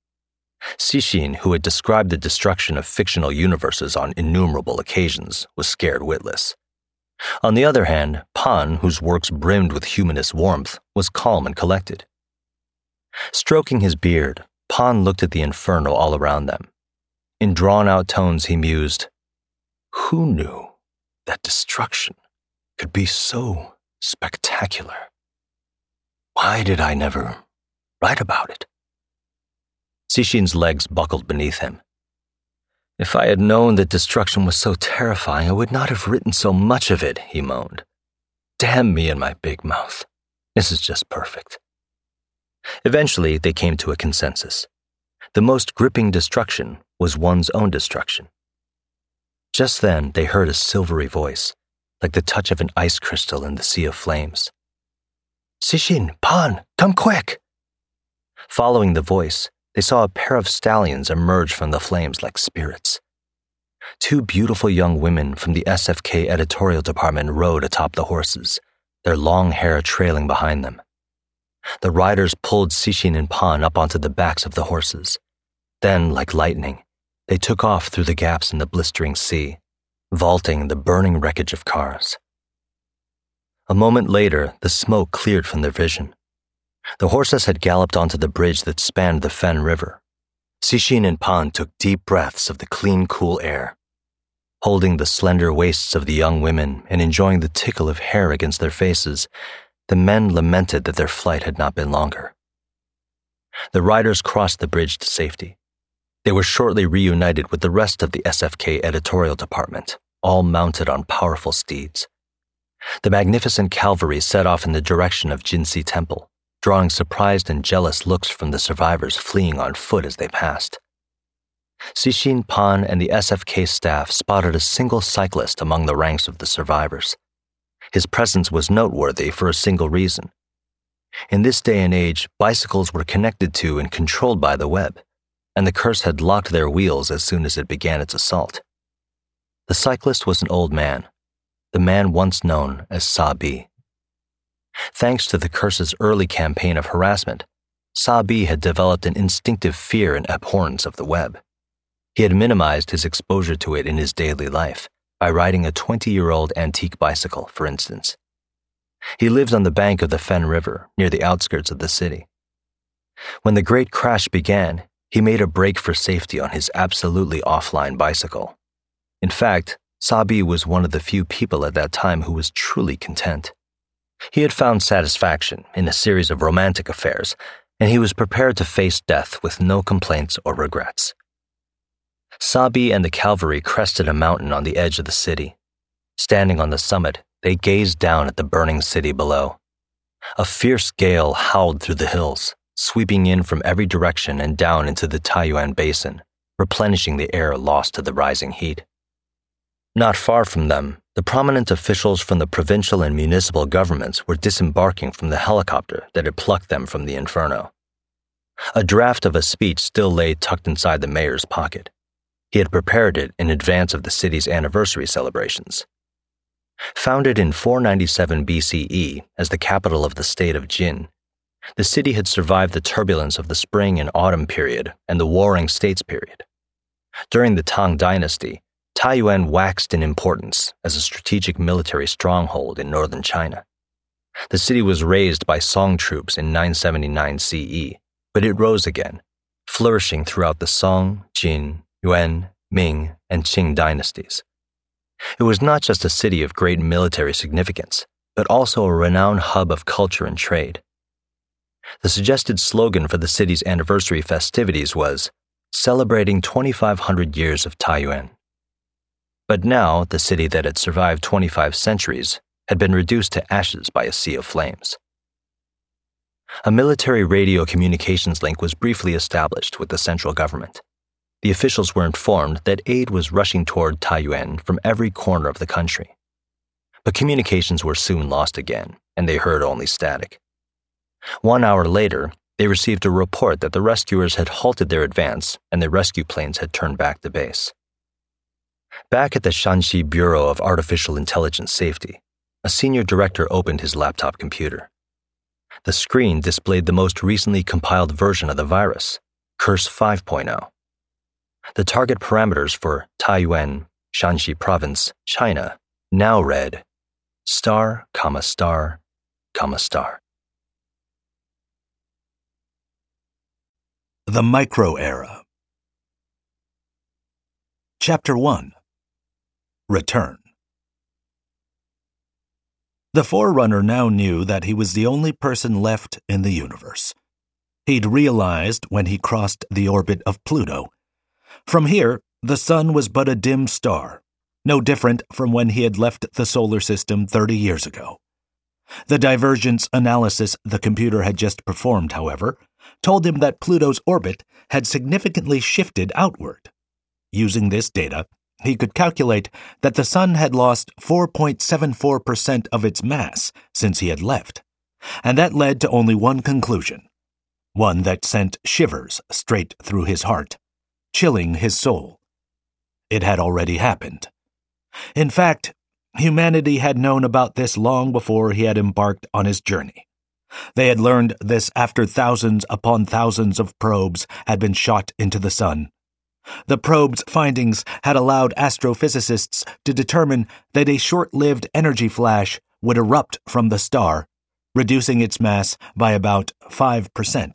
Cixin, who had described the destruction of fictional universes on innumerable occasions, was scared witless. On the other hand, Pan, whose works brimmed with humanist warmth, was calm and collected. Stroking his beard, Pan looked at the inferno all around them. In drawn-out tones, he mused, "Who knew that destruction could be so spectacular? Why did I never write about it?" Cixin's legs buckled beneath him. "If I had known that destruction was so terrifying, I would not have written so much of it," he moaned. "Damn me and my big mouth. This is just perfect." Eventually, they came to a consensus. The most gripping destruction was one's own destruction. Just then, they heard a silvery voice, like the touch of an ice crystal in the sea of flames. "Cixin, Pan, come quick!" Following the voice, they saw a pair of stallions emerge from the flames like spirits. Two beautiful young women from the SFK editorial department rode atop the horses, their long hair trailing behind them. The riders pulled Cixin and Pan up onto the backs of the horses. Then, like lightning, they took off through the gaps in the blistering sea, vaulting the burning wreckage of cars. A moment later, the smoke cleared from their vision. The horses had galloped onto the bridge that spanned the Fen River. Cixin and Pan took deep breaths of the clean, cool air. Holding the slender waists of the young women and enjoying the tickle of hair against their faces, the men lamented that their flight had not been longer. The riders crossed the bridge to safety. They were shortly reunited with the rest of the SFK editorial department, all mounted on powerful steeds. The magnificent cavalry set off in the direction of Jinsi Temple, drawing surprised and jealous looks from the survivors fleeing on foot as they passed. Cixin, Pan, and the SFK staff spotted a single cyclist among the ranks of the survivors. His presence was noteworthy for a single reason. In this day and age, bicycles were connected to and controlled by the web, and the curse had locked their wheels as soon as it began its assault. The cyclist was an old man, the man once known as Sabi. Thanks to the curse's early campaign of harassment, Sabi had developed an instinctive fear and abhorrence of the web. He had minimized his exposure to it in his daily life by riding a 20-year-old antique bicycle, for instance. He lived on the bank of the Fen River, near the outskirts of the city. When the great crash began, he made a break for safety on his absolutely offline bicycle. In fact, Sabi was one of the few people at that time who was truly content. He had found satisfaction in a series of romantic affairs, and he was prepared to face death with no complaints or regrets. Sabi and the cavalry crested a mountain on the edge of the city. Standing on the summit, they gazed down at the burning city below. A fierce gale howled through the hills, sweeping in from every direction and down into the Taiyuan Basin, replenishing the air lost to the rising heat. Not far from them, the prominent officials from the provincial and municipal governments were disembarking from the helicopter that had plucked them from the inferno. A draft of a speech still lay tucked inside the mayor's pocket. He had prepared it in advance of the city's anniversary celebrations. Founded in 497 BCE as the capital of the state of Jin, The city had survived the turbulence of the spring and autumn period and the Warring States period. During the Tang Dynasty, Taiyuan waxed in importance as a strategic military stronghold in northern China. The city was razed by Song troops in 979 CE, but it rose again, flourishing throughout the Song, Jin, Yuan, Ming, and Qing dynasties. It was not just a city of great military significance, but also a renowned hub of culture and trade. The suggested slogan for the city's anniversary festivities was, "Celebrating 2,500 years of Taiyuan." But now, the city that had survived 25 centuries had been reduced to ashes by a sea of flames. A military radio communications link was briefly established with the central government. The officials were informed that aid was rushing toward Taiyuan from every corner of the country. But communications were soon lost again, and they heard only static. 1 hour later, they received a report that the rescuers had halted their advance and the rescue planes had turned back to base. Back at the Shanxi Bureau of Artificial Intelligence Safety, a senior director opened his laptop computer. The screen displayed the most recently compiled version of the virus, Curse 5.0. The target parameters for Taiyuan, Shanxi Province, China, now read ********. The Micro-Era. Chapter 1. Return. The Forerunner now knew that he was the only person left in the universe. He'd realized when he crossed the orbit of Pluto. From here, the sun was but a dim star, no different from when he had left the solar system 30 years ago. The divergence analysis the computer had just performed, however, told him that Pluto's orbit had significantly shifted outward. Using this data, he could calculate that the sun had lost 4.74% of its mass since he had left, and that led to only one conclusion, one that sent shivers straight through his heart, chilling his soul. It had already happened. In fact, humanity had known about this long before he had embarked on his journey. They had learned this after thousands upon thousands of probes had been shot into the sun. The probe's findings had allowed astrophysicists to determine that a short-lived energy flash would erupt from the star, reducing its mass by about 5%.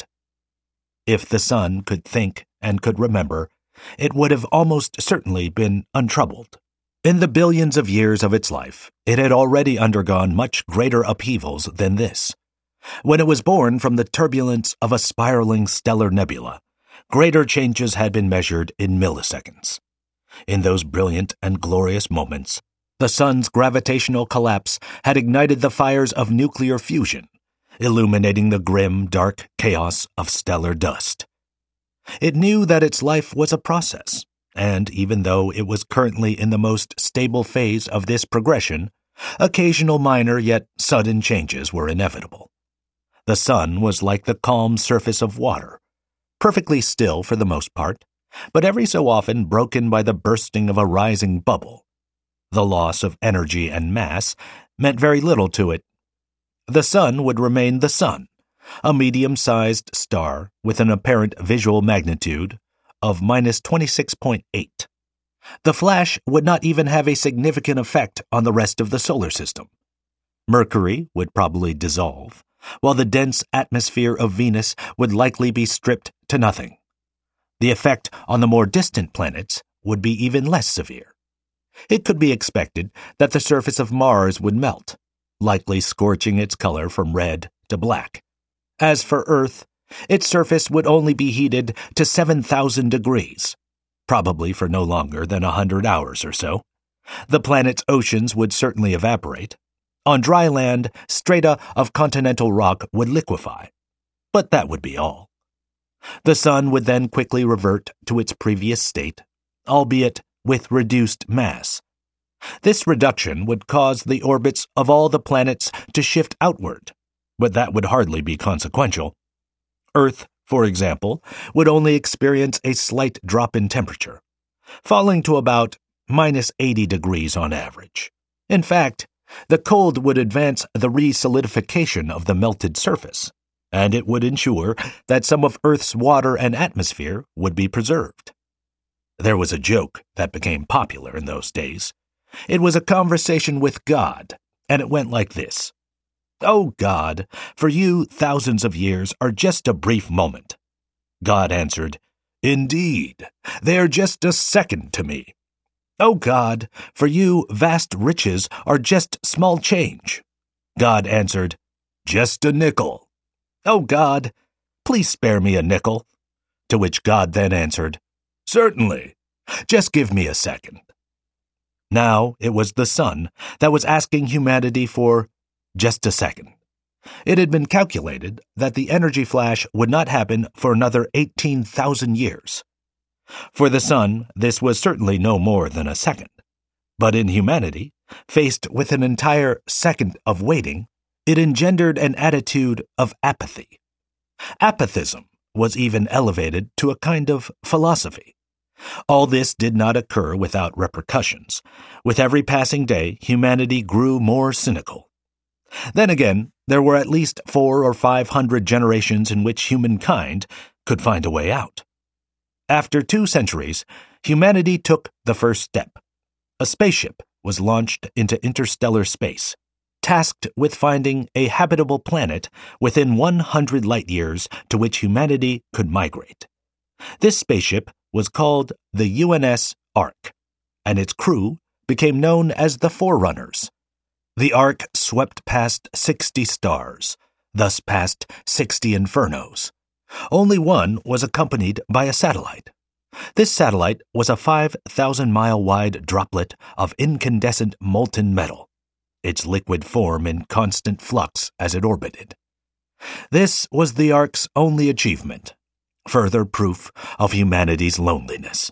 If the sun could think and could remember, it would have almost certainly been untroubled. In the billions of years of its life, it had already undergone much greater upheavals than this. When it was born from the turbulence of a spiraling stellar nebula, greater changes had been measured in milliseconds. In those brilliant and glorious moments, the sun's gravitational collapse had ignited the fires of nuclear fusion, illuminating the grim, dark chaos of stellar dust. It knew that its life was a process, and even though it was currently in the most stable phase of this progression, occasional minor yet sudden changes were inevitable. The sun was like the calm surface of water, perfectly still for the most part, but every so often broken by the bursting of a rising bubble. The loss of energy and mass meant very little to it. The sun would remain the sun, a medium-sized star with an apparent visual magnitude of -26.8. The flash would not even have a significant effect on the rest of the solar system. Mercury would probably dissolve, while the dense atmosphere of Venus would likely be stripped to nothing. The effect on the more distant planets would be even less severe. It could be expected that the surface of Mars would melt, likely scorching its color from red to black. As for Earth, its surface would only be heated to 7,000 degrees, probably for no longer than 100 hours or so. The planet's oceans would certainly evaporate. On dry land, strata of continental rock would liquefy, but that would be all. The sun would then quickly revert to its previous state, albeit with reduced mass. This reduction would cause the orbits of all the planets to shift outward, but that would hardly be consequential. Earth, for example, would only experience a slight drop in temperature, falling to about -80 degrees on average. In fact, the cold would advance the re-solidification of the melted surface, and it would ensure that some of Earth's water and atmosphere would be preserved. There was a joke that became popular in those days. It was a conversation with God, and it went like this. "Oh God, for you thousands of years are just a brief moment." God answered, "Indeed, they are just a second to me." "Oh God, for you vast riches are just small change." God answered, "Just a nickel." "Oh God, please spare me a nickel." To which God then answered, "Certainly, just give me a second." Now it was the sun that was asking humanity for just a second. It had been calculated that the energy flash would not happen for another 18,000 years. For the sun, this was certainly no more than a second. But in humanity, faced with an entire second of waiting, it engendered an attitude of apathy. Apathism was even elevated to a kind of philosophy. All this did not occur without repercussions. With every passing day, humanity grew more cynical. Then again, there were at least 400 or 500 generations in which humankind could find a way out. After 2 centuries, humanity took the first step. A spaceship was launched into interstellar space, tasked with finding a habitable planet within 100 light years to which humanity could migrate. This spaceship was called the UNS Ark, and its crew became known as the Forerunners. The Ark swept past 60 stars, thus past 60 infernos. Only one was accompanied by a satellite. This satellite was a 5,000-mile-wide droplet of incandescent molten metal, its liquid form in constant flux as it orbited. This was the Ark's only achievement, further proof of humanity's loneliness.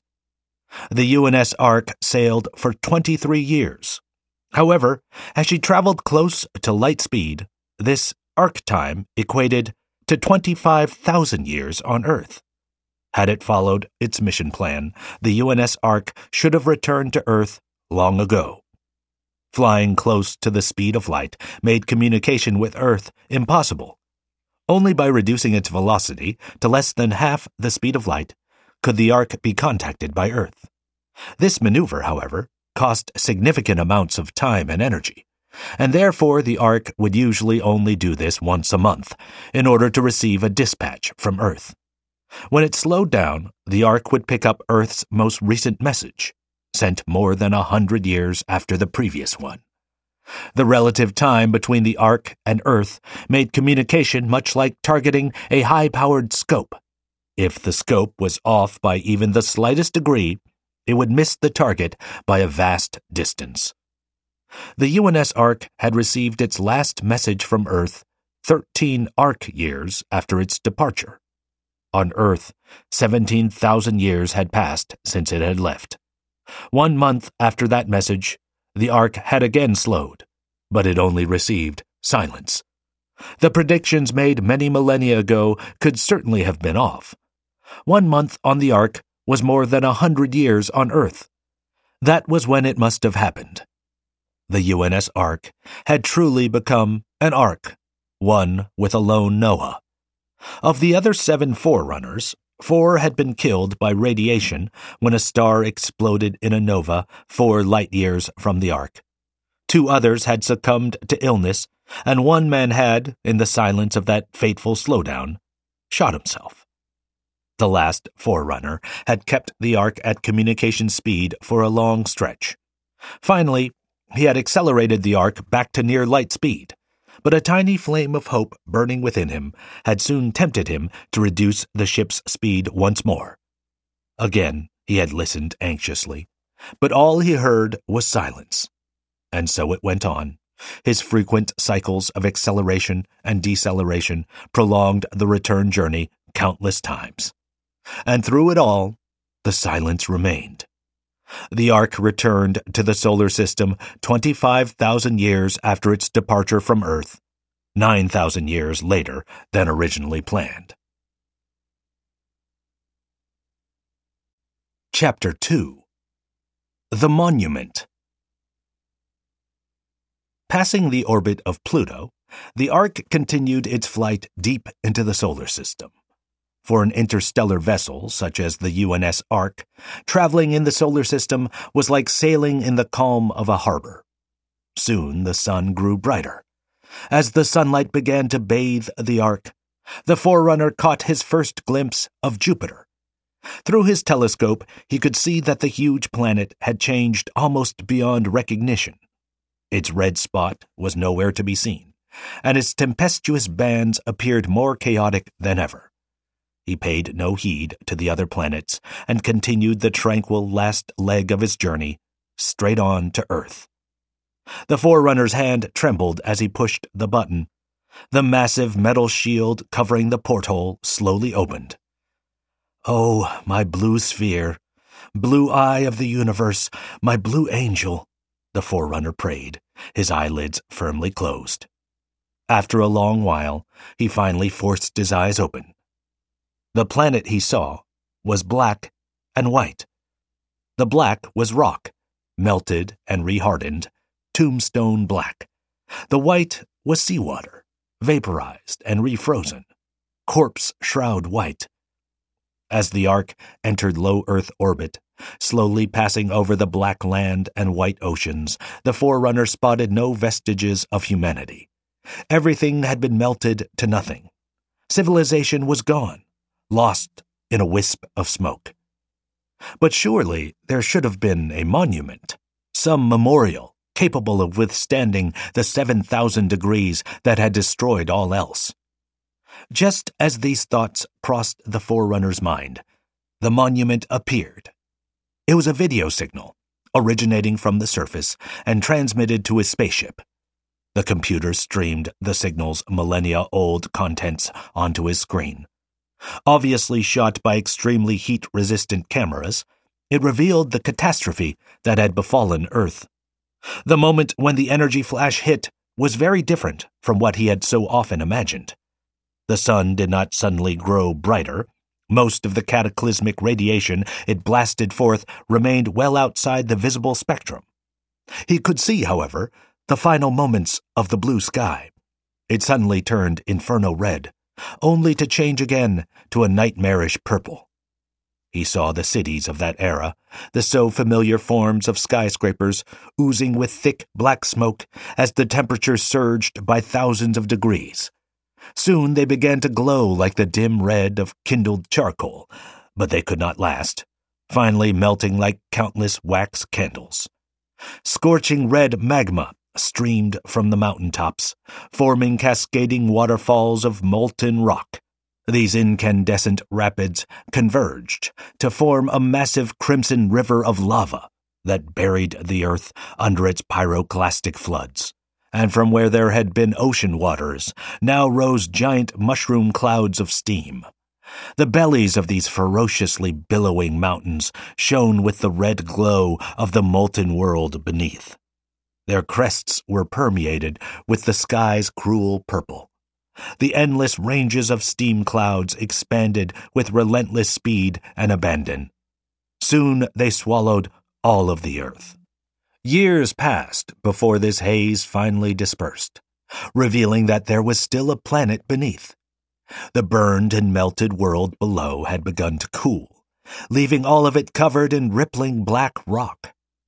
The UNS Ark sailed for 23 years. However, as she traveled close to light speed, this arc time equated to 25,000 years on Earth. Had it followed its mission plan, the UNS Ark should have returned to Earth long ago. Flying close to the speed of light made communication with Earth impossible. Only by reducing its velocity to less than half the speed of light could the Ark be contacted by Earth. This maneuver, however, cost significant amounts of time and energy, and therefore the Ark would usually only do this once a month in order to receive a dispatch from Earth. When it slowed down, the Ark would pick up Earth's most recent message, sent more than 100 years after the previous one. The relative time between the Ark and Earth made communication much like targeting a high-powered scope. If the scope was off by even the slightest degree, it would miss the target by a vast distance. The UNS Ark had received its last message from Earth 13 Ark years after its departure. On Earth, 17,000 years had passed since it had left. 1 month after that message, the Ark had again slowed, but it only received silence. The predictions made many millennia ago could certainly have been off. 1 month on the Ark was more than 100 years on Earth. That was when it must have happened. The UNS Ark had truly become an Ark, one with a lone Noah. Of the other 7 Forerunners, 4 had been killed by radiation when a star exploded in a nova 4 light-years from the Ark. 2 others had succumbed to illness, and 1 man had, in the silence of that fateful slowdown, shot himself. The last Forerunner had kept the Ark at communication speed for a long stretch. Finally, he had accelerated the Ark back to near light speed, but a tiny flame of hope burning within him had soon tempted him to reduce the ship's speed once more. Again he had listened anxiously, but all he heard was silence. And so it went on. His frequent cycles of acceleration and deceleration prolonged the return journey countless times. And through it all, the silence remained. The Ark returned to the solar system 25,000 years after its departure from Earth, 9,000 years later than originally planned. Chapter 2. The Monument. Passing the orbit of Pluto, The Ark continued its flight deep into the solar system. For an interstellar vessel such as the UNS Ark, traveling in the solar system was like sailing in the calm of a harbor. Soon the sun grew brighter. As the sunlight began to bathe the Ark, the Forerunner caught his first glimpse of Jupiter. Through his telescope, he could see that the huge planet had changed almost beyond recognition. Its red spot was nowhere to be seen, and its tempestuous bands appeared more chaotic than ever. He paid no heed to the other planets and continued the tranquil last leg of his journey, straight on to Earth. The Forerunner's hand trembled as he pushed the button. The massive metal shield covering the porthole slowly opened. "Oh, my blue sphere, blue eye of the universe, my blue angel," the Forerunner prayed, his eyelids firmly closed. After a long while, he finally forced his eyes open. The planet he saw was black and white. The black was rock, melted and rehardened, tombstone black. The white was seawater, vaporized and refrozen, corpse shroud white. As the Ark entered low Earth orbit, slowly passing over the black land and white oceans, the Forerunner spotted no vestiges of humanity. Everything had been melted to nothing. Civilization was gone, lost in a wisp of smoke. But surely there should have been a monument, some memorial capable of withstanding the 7,000 degrees that had destroyed all else. Just as these thoughts crossed the Forerunner's mind, the monument appeared. It was a video signal, originating from the surface and transmitted to his spaceship. The computer streamed the signal's millennia-old contents onto his screen. Obviously shot by extremely heat-resistant cameras, it revealed the catastrophe that had befallen Earth. The moment when the energy flash hit was very different from what he had so often imagined. The sun did not suddenly grow brighter. Most of the cataclysmic radiation it blasted forth remained well outside the visible spectrum. He could see, however, the final moments of the blue sky. It suddenly turned inferno red, only to change again to a nightmarish purple. He saw the cities of that era, the so familiar forms of skyscrapers, oozing with thick black smoke as the temperature surged by thousands of degrees. Soon they began to glow like the dim red of kindled charcoal, but they could not last, finally melting like countless wax candles. Scorching red magma streamed from the mountaintops, forming cascading waterfalls of molten rock. These incandescent rapids converged to form a massive crimson river of lava that buried the earth under its pyroclastic floods, and from where there had been ocean waters now rose giant mushroom clouds of steam. The bellies of these ferociously billowing mountains shone with the red glow of the molten world beneath. Their crests were permeated with the sky's cruel purple. The endless ranges of steam clouds expanded with relentless speed and abandon. Soon they swallowed all of the earth. Years passed before this haze finally dispersed, revealing that there was still a planet beneath. The burned and melted world below had begun to cool, leaving all of it covered in rippling black rock.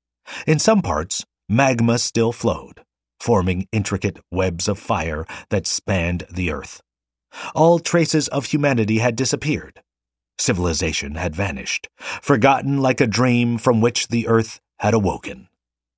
In some parts, magma still flowed, forming intricate webs of fire that spanned the earth. All traces of humanity had disappeared. Civilization had vanished, forgotten like a dream from which the earth had awoken.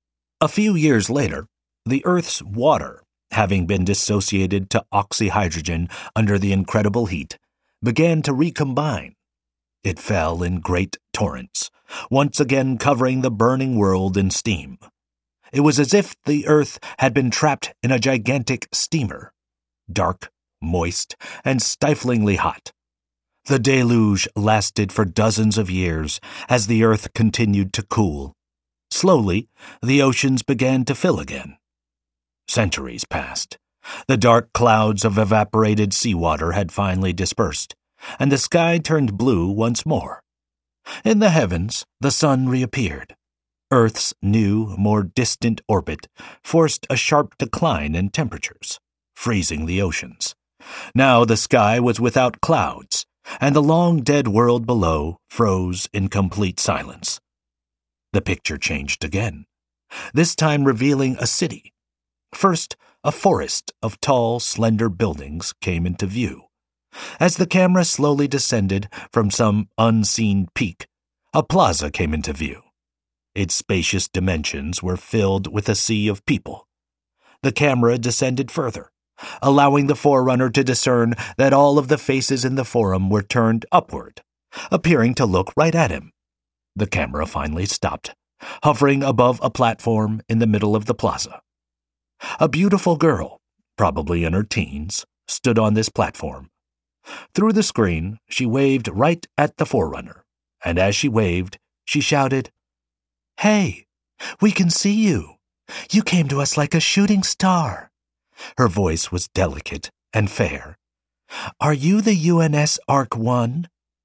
A few years later, the earth's water, having been dissociated to oxyhydrogen under the incredible heat, began to recombine. It fell in great torrents, once again covering the burning world in steam. It was as if the earth had been trapped in a gigantic steamer, dark, moist, and stiflingly hot. The deluge lasted for dozens of years as the earth continued to cool. Slowly, the oceans began to fill again. Centuries passed. The dark clouds of evaporated seawater had finally dispersed, and the sky turned blue once more. In the heavens, the sun reappeared. Earth's new, more distant orbit forced a sharp decline in temperatures. freezing the oceans. Now the sky was without clouds, and the long dead world below froze in complete silence. The picture changed again, this time revealing a city. First, a forest of tall, slender buildings came into view. As the camera slowly descended from some unseen peak, a plaza came into view. Its spacious dimensions were filled with a sea of people. The camera descended further, allowing the Forerunner to discern that all of the faces in the forum were turned upward, appearing to look right at him. The camera finally stopped, hovering above a platform in the middle of the plaza. A beautiful girl, probably in her teens, stood on this platform. Through the screen, she waved right at the Forerunner, and as she waved, she shouted, "Hey, we can see you. You came to us like a shooting star." Her voice was delicate and fair. "Are you the UNS Ark-1?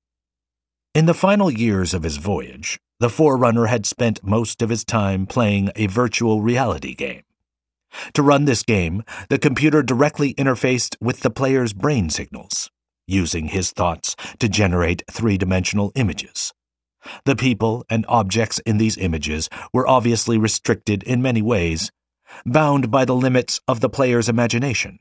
In the final years of his voyage, the Forerunner had spent most of his time playing a virtual reality game. To run this game, the computer directly interfaced with the player's brain signals, using his thoughts to generate three-dimensional images. The people and objects in these images were obviously restricted in many ways, bound by the limits of the player's imagination.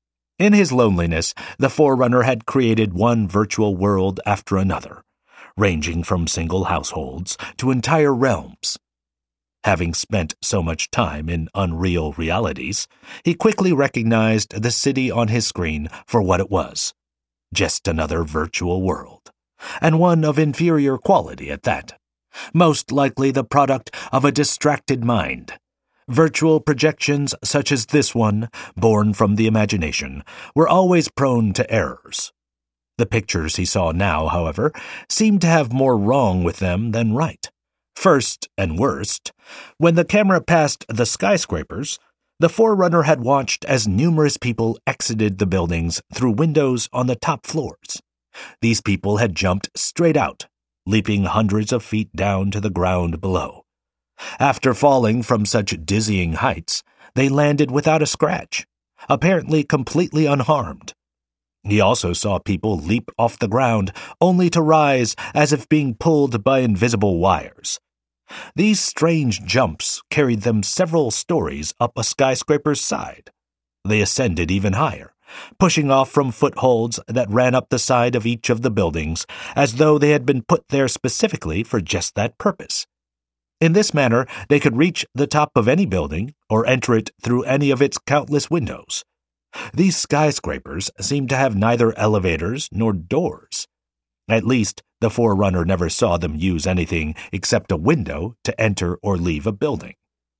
In his loneliness, the Forerunner had created one virtual world after another, ranging from single households to entire realms. Having spent so much time in unreal realities, he quickly recognized the city on his screen for what it was: just another virtual world, and one of inferior quality at that, most likely the product of a distracted mind. Virtual projections such as this one, born from the imagination, were always prone to errors. The pictures he saw now, however, seemed to have more wrong with them than right. First and worst, when the camera passed the skyscrapers, the Forerunner had watched as numerous people exited the buildings through windows on the top floors. These people had jumped straight out, leaping hundreds of feet down to the ground below. After falling from such dizzying heights, they landed without a scratch, apparently completely unharmed. He also saw people leap off the ground only to rise as if being pulled by invisible wires. These strange jumps carried them several stories up a skyscraper's side. They ascended even higher, pushing off from footholds that ran up the side of each of the buildings as though they had been put there specifically for just that purpose. In this manner, they could reach the top of any building or enter it through any of its countless windows. These skyscrapers seemed to have neither elevators nor doors. At least, the Forerunner never saw them use anything except a window to enter or leave a building.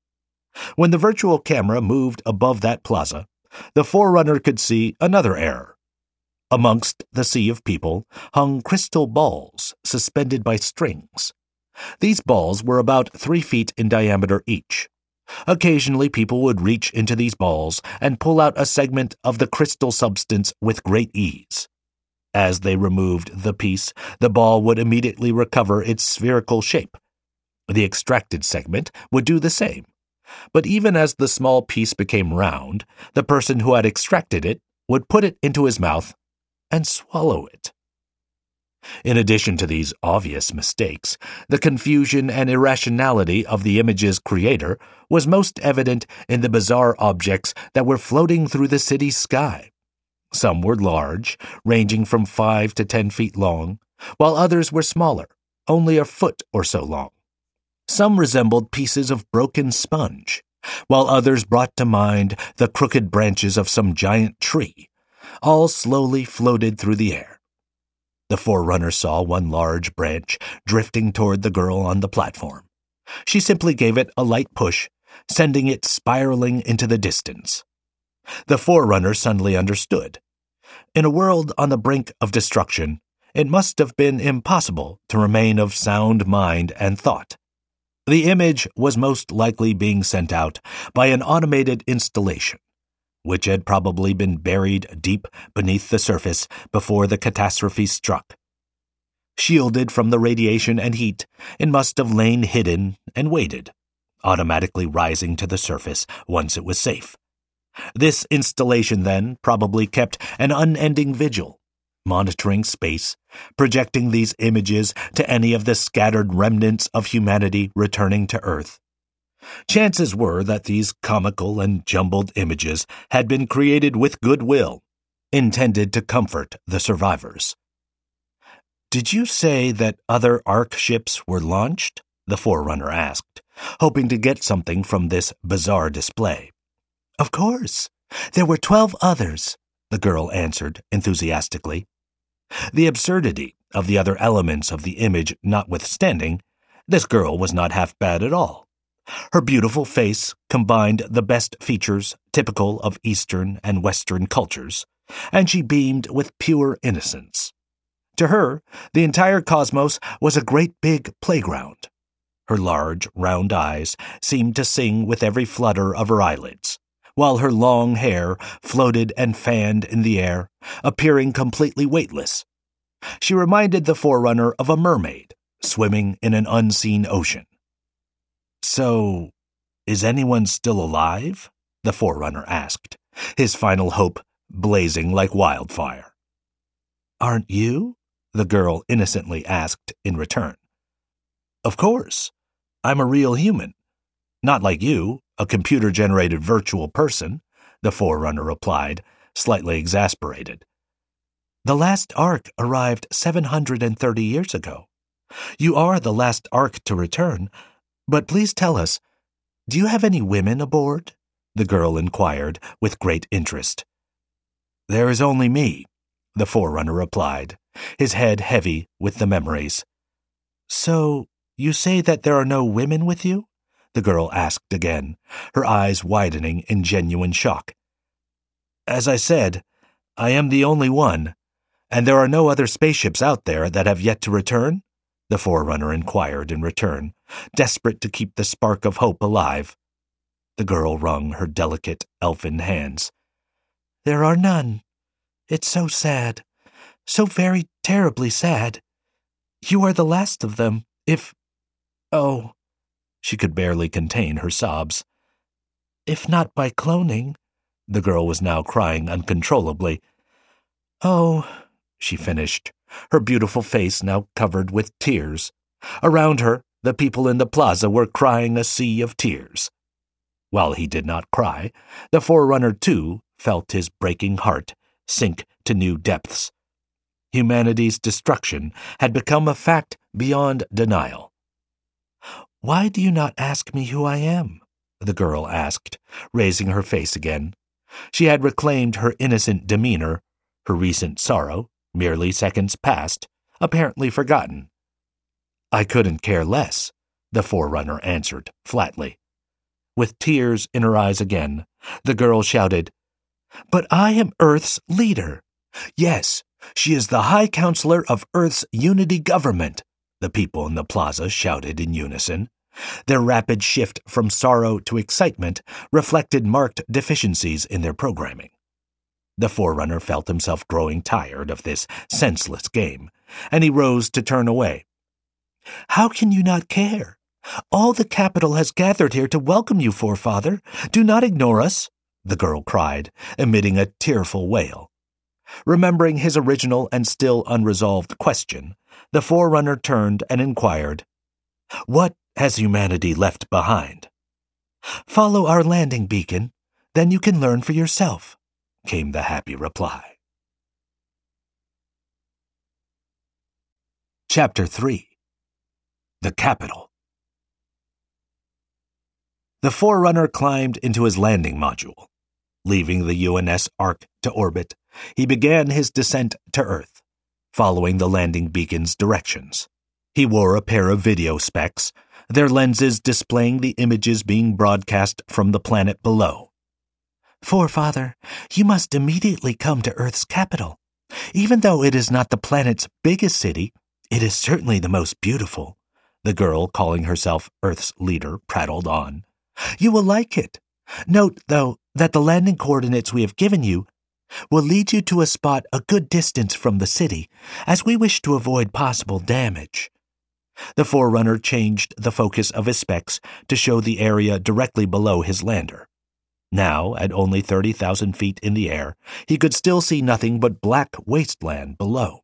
When the virtual camera moved above that plaza, the Forerunner could see another error. Amongst the sea of people hung crystal balls suspended by strings. These balls were about 3 feet in diameter each. Occasionally people would reach into these balls and pull out a segment of the crystal substance with great ease. As they removed the piece, the ball would immediately recover its spherical shape. The extracted segment would do the same. But even as the small piece became round, the person who had extracted it would put it into his mouth and swallow it. In addition to these obvious mistakes, the confusion and irrationality of the image's creator was most evident in the bizarre objects that were floating through the city's sky. Some were large, ranging from 5 to 10 feet long, while others were smaller, only a foot or so long. Some resembled pieces of broken sponge, while others brought to mind the crooked branches of some giant tree. All slowly floated through the air. The Forerunner saw one large branch drifting toward the girl on the platform. She simply gave it a light push, sending it spiraling into the distance. The Forerunner suddenly understood. In a world on the brink of destruction, it must have been impossible to remain of sound mind and thought. The image was most likely being sent out by an automated installation, which had probably been buried deep beneath the surface before the catastrophe struck. Shielded from the radiation and heat, it must have lain hidden and waited, automatically rising to the surface once it was safe. This installation, then, probably kept an unending vigil, monitoring space, projecting these images to any of the scattered remnants of humanity returning to Earth. Chances were that these comical and jumbled images had been created with goodwill, intended to comfort the survivors. "Did you say that other Ark ships were launched?" the Forerunner asked, hoping to get something from this bizarre display. "Of course. There were 12 others," the girl answered enthusiastically. The absurdity of the other elements of the image notwithstanding, this girl was not half bad at all. Her beautiful face combined the best features typical of Eastern and Western cultures, and she beamed with pure innocence. To her, the entire cosmos was a great big playground. Her large, round eyes seemed to sing with every flutter of her eyelids, while her long hair floated and fanned in the air, appearing completely weightless. She reminded the Forerunner of a mermaid swimming in an unseen ocean. "So, is anyone still alive?" the Forerunner asked, his final hope blazing like wildfire. "Aren't you?" the girl innocently asked in return. "Of course. I'm a real human. Not like you, a computer-generated virtual person," the Forerunner replied, slightly exasperated. "The last Ark arrived 730 years ago. You are the last Ark to return, but please tell us, do you have any women aboard?" the girl inquired with great interest. "There is only me," the Forerunner replied, his head heavy with the memories. "So, you say that there are no women with you?" the girl asked again, her eyes widening in genuine shock. "As I said, I am the only one, and there are no other spaceships out there that have yet to return?" the Forerunner inquired in return, desperate to keep the spark of hope alive. The girl wrung her delicate elfin hands. "There are none. It's so sad. So very terribly sad. You are the last of them, oh," she could barely contain her sobs. "If not by cloning," the girl was now crying uncontrollably. "Oh," she finished, her beautiful face now covered with tears. Around her, the people in the plaza were crying a sea of tears. While he did not cry, the Forerunner too felt his breaking heart sink to new depths. Humanity's destruction had become a fact beyond denial. "Why do you not ask me who I am?" the girl asked, raising her face again. She had reclaimed her innocent demeanor, her recent sorrow, merely seconds past, apparently forgotten. "I couldn't care less," the Forerunner answered flatly. With tears in her eyes again, the girl shouted, "But I am Earth's leader. Yes, she is the High Counselor of Earth's Unity Government," the people in the plaza shouted in unison. Their rapid shift from sorrow to excitement reflected marked deficiencies in their programming. The Forerunner felt himself growing tired of this senseless game, and he rose to turn away. "How can you not care? All the capital has gathered here to welcome you, Forefather. Do not ignore us," the girl cried, emitting a tearful wail. Remembering his original and still unresolved question, the Forerunner turned and inquired, "What has humanity left behind?" "Follow our landing beacon, then you can learn for yourself," came the happy reply. Chapter 3. The Capital. The Forerunner climbed into his landing module. Leaving the UNS Ark to orbit, he began his descent to Earth, following the landing beacon's directions. He wore a pair of video specs, their lenses displaying the images being broadcast from the planet below. "Forefather, you must immediately come to Earth's capital. Even though it is not the planet's biggest city, it is certainly the most beautiful," the girl, calling herself Earth's leader, prattled on. "You will like it. Note, though, that the landing coordinates we have given you will lead you to a spot a good distance from the city, as we wish to avoid possible damage." The Forerunner changed the focus of his specs to show the area directly below his lander. Now, at only 30,000 feet in the air, he could still see nothing but black wasteland below.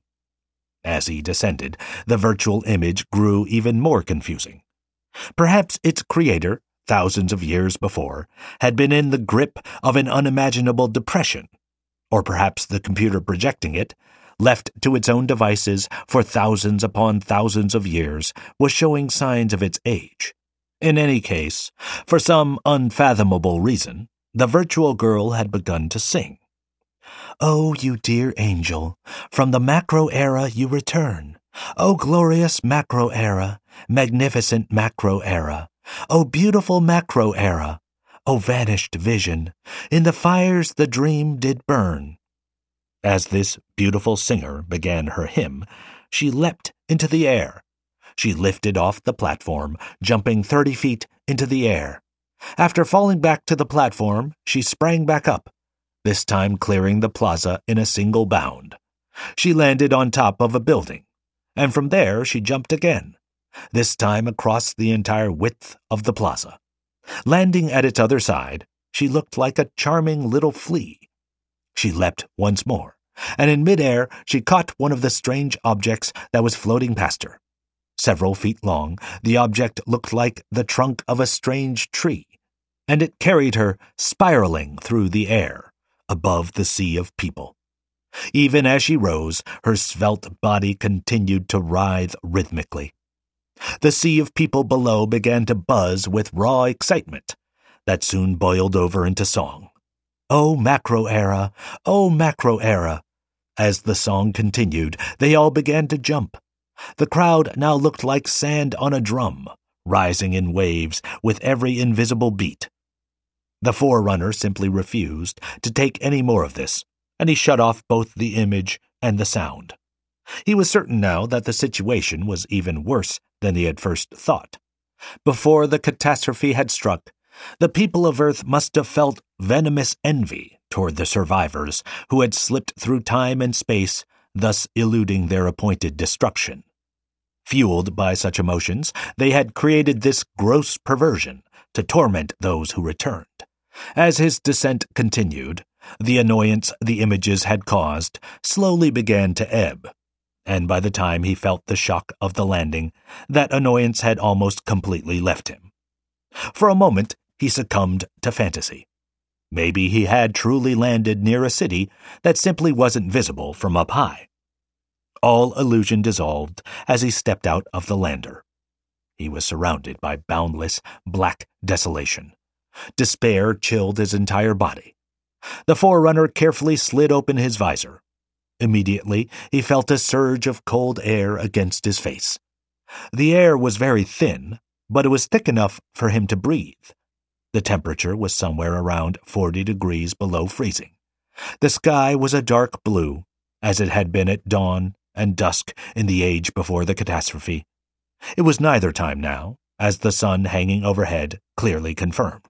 As he descended, the virtual image grew even more confusing. Perhaps its creator, thousands of years before, had been in the grip of an unimaginable depression, or perhaps the computer projecting it, left to its own devices for thousands upon thousands of years, was showing signs of its age. In any case, for some unfathomable reason, the virtual girl had begun to sing. "Oh, you dear angel, from the macro era you return. Oh, glorious macro era, magnificent macro era. Oh, beautiful macro era. Oh, vanished vision, in the fires the dream did burn." As this beautiful singer began her hymn, she leapt into the air. She lifted off the platform, jumping 30 feet into the air. After falling back to the platform, she sprang back up, this time clearing the plaza in a single bound. She landed on top of a building, and from there she jumped again, this time across the entire width of the plaza. Landing at its other side, she looked like a charming little flea. She leapt once more, and in midair she caught one of the strange objects that was floating past her. Several feet long, the object looked like the trunk of a strange tree, and it carried her spiraling through the air, above the sea of people. Even as she rose, her svelte body continued to writhe rhythmically. The sea of people below began to buzz with raw excitement that soon boiled over into song. "Oh, macro era! Oh, macro era!" As the song continued, they all began to jump. The crowd now looked like sand on a drum, rising in waves with every invisible beat. The Forerunner simply refused to take any more of this, and he shut off both the image and the sound. He was certain now that the situation was even worse than he had first thought. Before the catastrophe had struck, the people of Earth must have felt venomous envy toward the survivors who had slipped through time and space, thus eluding their appointed destruction. Fueled by such emotions, they had created this gross perversion to torment those who returned. As his descent continued, the annoyance the images had caused slowly began to ebb, and by the time he felt the shock of the landing, that annoyance had almost completely left him. For a moment, he succumbed to fantasy. Maybe he had truly landed near a city that simply wasn't visible from up high. All illusion dissolved as he stepped out of the lander. He was surrounded by boundless, black desolation. Despair chilled his entire body. The Forerunner carefully slid open his visor. Immediately, he felt a surge of cold air against his face. The air was very thin, but it was thick enough for him to breathe. The temperature was somewhere around 40 degrees below freezing. The sky was a dark blue, as it had been at dawn and dusk in the age before the catastrophe. It was neither time now, as the sun hanging overhead clearly confirmed.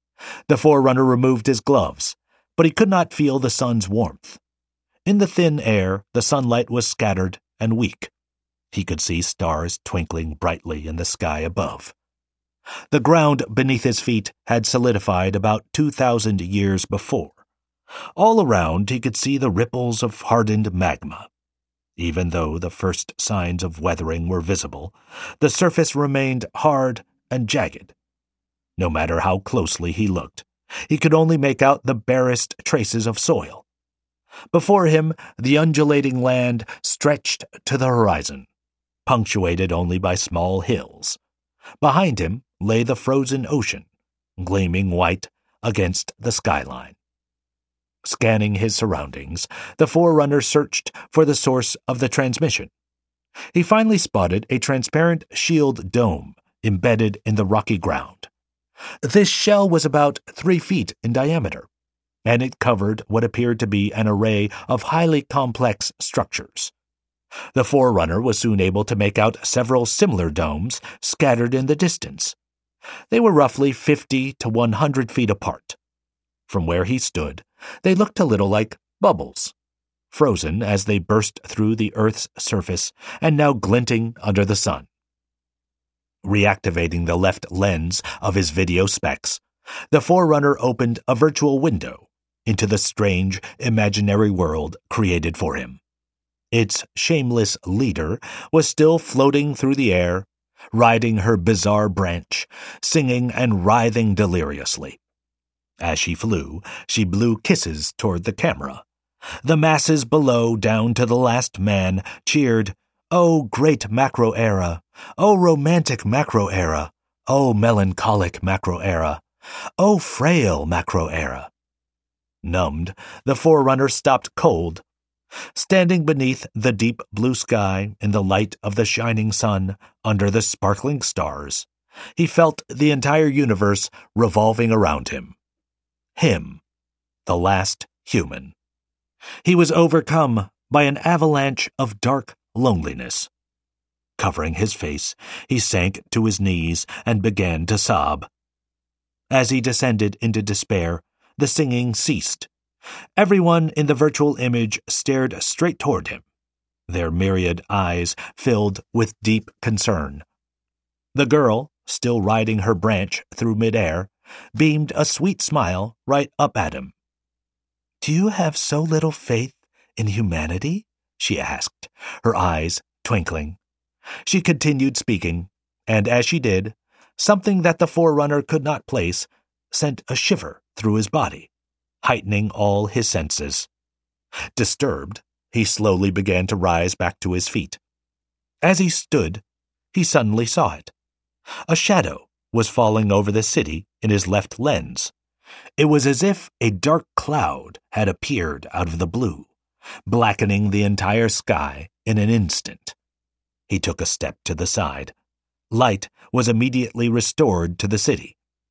The Forerunner removed his gloves, but he could not feel the sun's warmth. In the thin air, the sunlight was scattered and weak. He could see stars twinkling brightly in the sky above. The ground beneath his feet had solidified about 2,000 years before. All around he could see the ripples of hardened magma. Even though the first signs of weathering were visible, the surface remained hard and jagged. No matter how closely he looked, he could only make out the barest traces of soil. Before him, the undulating land stretched to the horizon, punctuated only by small hills. Behind him lay the frozen ocean, gleaming white against the skyline. Scanning his surroundings, the Forerunner searched for the source of the transmission. He finally spotted a transparent shield dome embedded in the rocky ground. This shell was about 3 feet in diameter, and it covered what appeared to be an array of highly complex structures. The Forerunner was soon able to make out several similar domes scattered in the distance. They were roughly 50 to 100 feet apart. From where he stood, they looked a little like bubbles, frozen as they burst through the Earth's surface and now glinting under the sun. Reactivating the left lens of his video specs, The Forerunner opened a virtual window into the strange, imaginary world created for him. Its shameless leader was still floating through the air, riding her bizarre branch, singing and writhing deliriously. As she flew, she blew kisses toward the camera. The masses below, down to the last man, cheered, "Oh, great macro era! Oh, romantic macro era! Oh, melancholic macro era! Oh, frail macro era!" Numbed, the Forerunner stopped cold. Standing beneath the deep blue sky in the light of the shining sun under the sparkling stars, he felt the entire universe revolving around him. Him, the last human. He was overcome by an avalanche of dark loneliness. Covering his face, he sank to his knees and began to sob. As he descended into despair, the singing ceased. Everyone in the virtual image stared straight toward him, their myriad eyes filled with deep concern. The girl, still riding her branch through midair, beamed a sweet smile right up at him. "Do you have so little faith in humanity?" she asked, her eyes twinkling. She continued speaking, and as she did, something that the Forerunner could not place sent a shiver through his body, heightening all his senses. Disturbed, he slowly began to rise back to his feet. As he stood, he suddenly saw it. A shadow was falling over the city in his left lens. It was as if a dark cloud had appeared out of the blue, blackening the entire sky in an instant. He took a step to the side. Light was immediately restored to the city.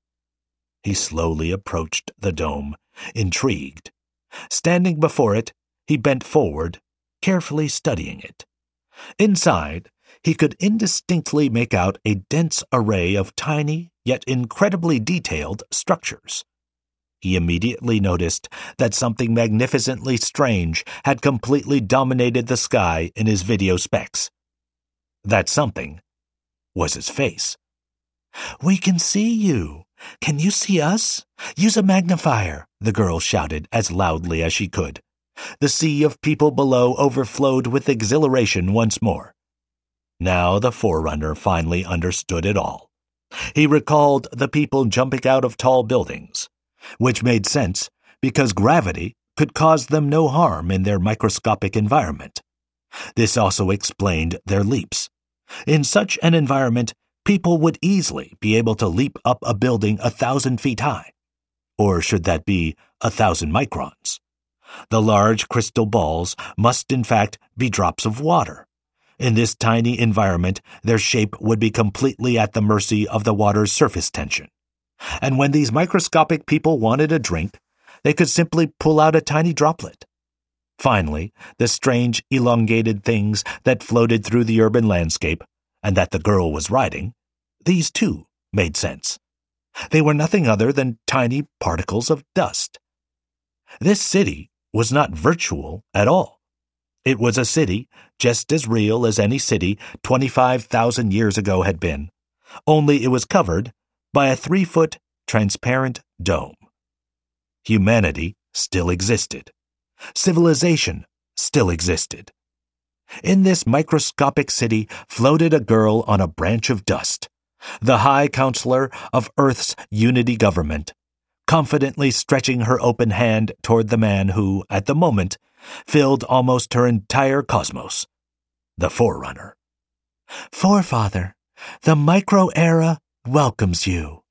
He slowly approached the dome, intrigued. Standing before it, he bent forward, carefully studying it. Inside, he could indistinctly make out a dense array of tiny, yet incredibly detailed structures. He immediately noticed that something magnificently strange had completely dominated the sky in his video specs. That something was his face. "We can see you. Can you see us? Use a magnifier," the girl shouted as loudly as she could. The sea of people below overflowed with exhilaration once more. Now the Forerunner finally understood it all. He recalled the people jumping out of tall buildings, which made sense because gravity could cause them no harm in their microscopic environment. This also explained their leaps. In such an environment, people would easily be able to leap up a building 1,000 feet high. Or should that be 1,000 microns? The large crystal balls must in fact be drops of water. In this tiny environment, their shape would be completely at the mercy of the water's surface tension. And when these microscopic people wanted a drink, they could simply pull out a tiny droplet. Finally, the strange elongated things that floated through the urban landscape, and that the girl was riding, these too made sense. They were nothing other than tiny particles of dust. This city was not virtual at all. It was a city just as real as any city 25,000 years ago had been, only it was covered by a 3-foot transparent dome. Humanity still existed. Civilization still existed. In this microscopic city floated a girl on a branch of dust, the High Counselor of Earth's unity government, confidently stretching her open hand toward the man who, at the moment, filled almost her entire cosmos, the Forerunner. "Forefather, the micro-era welcomes you."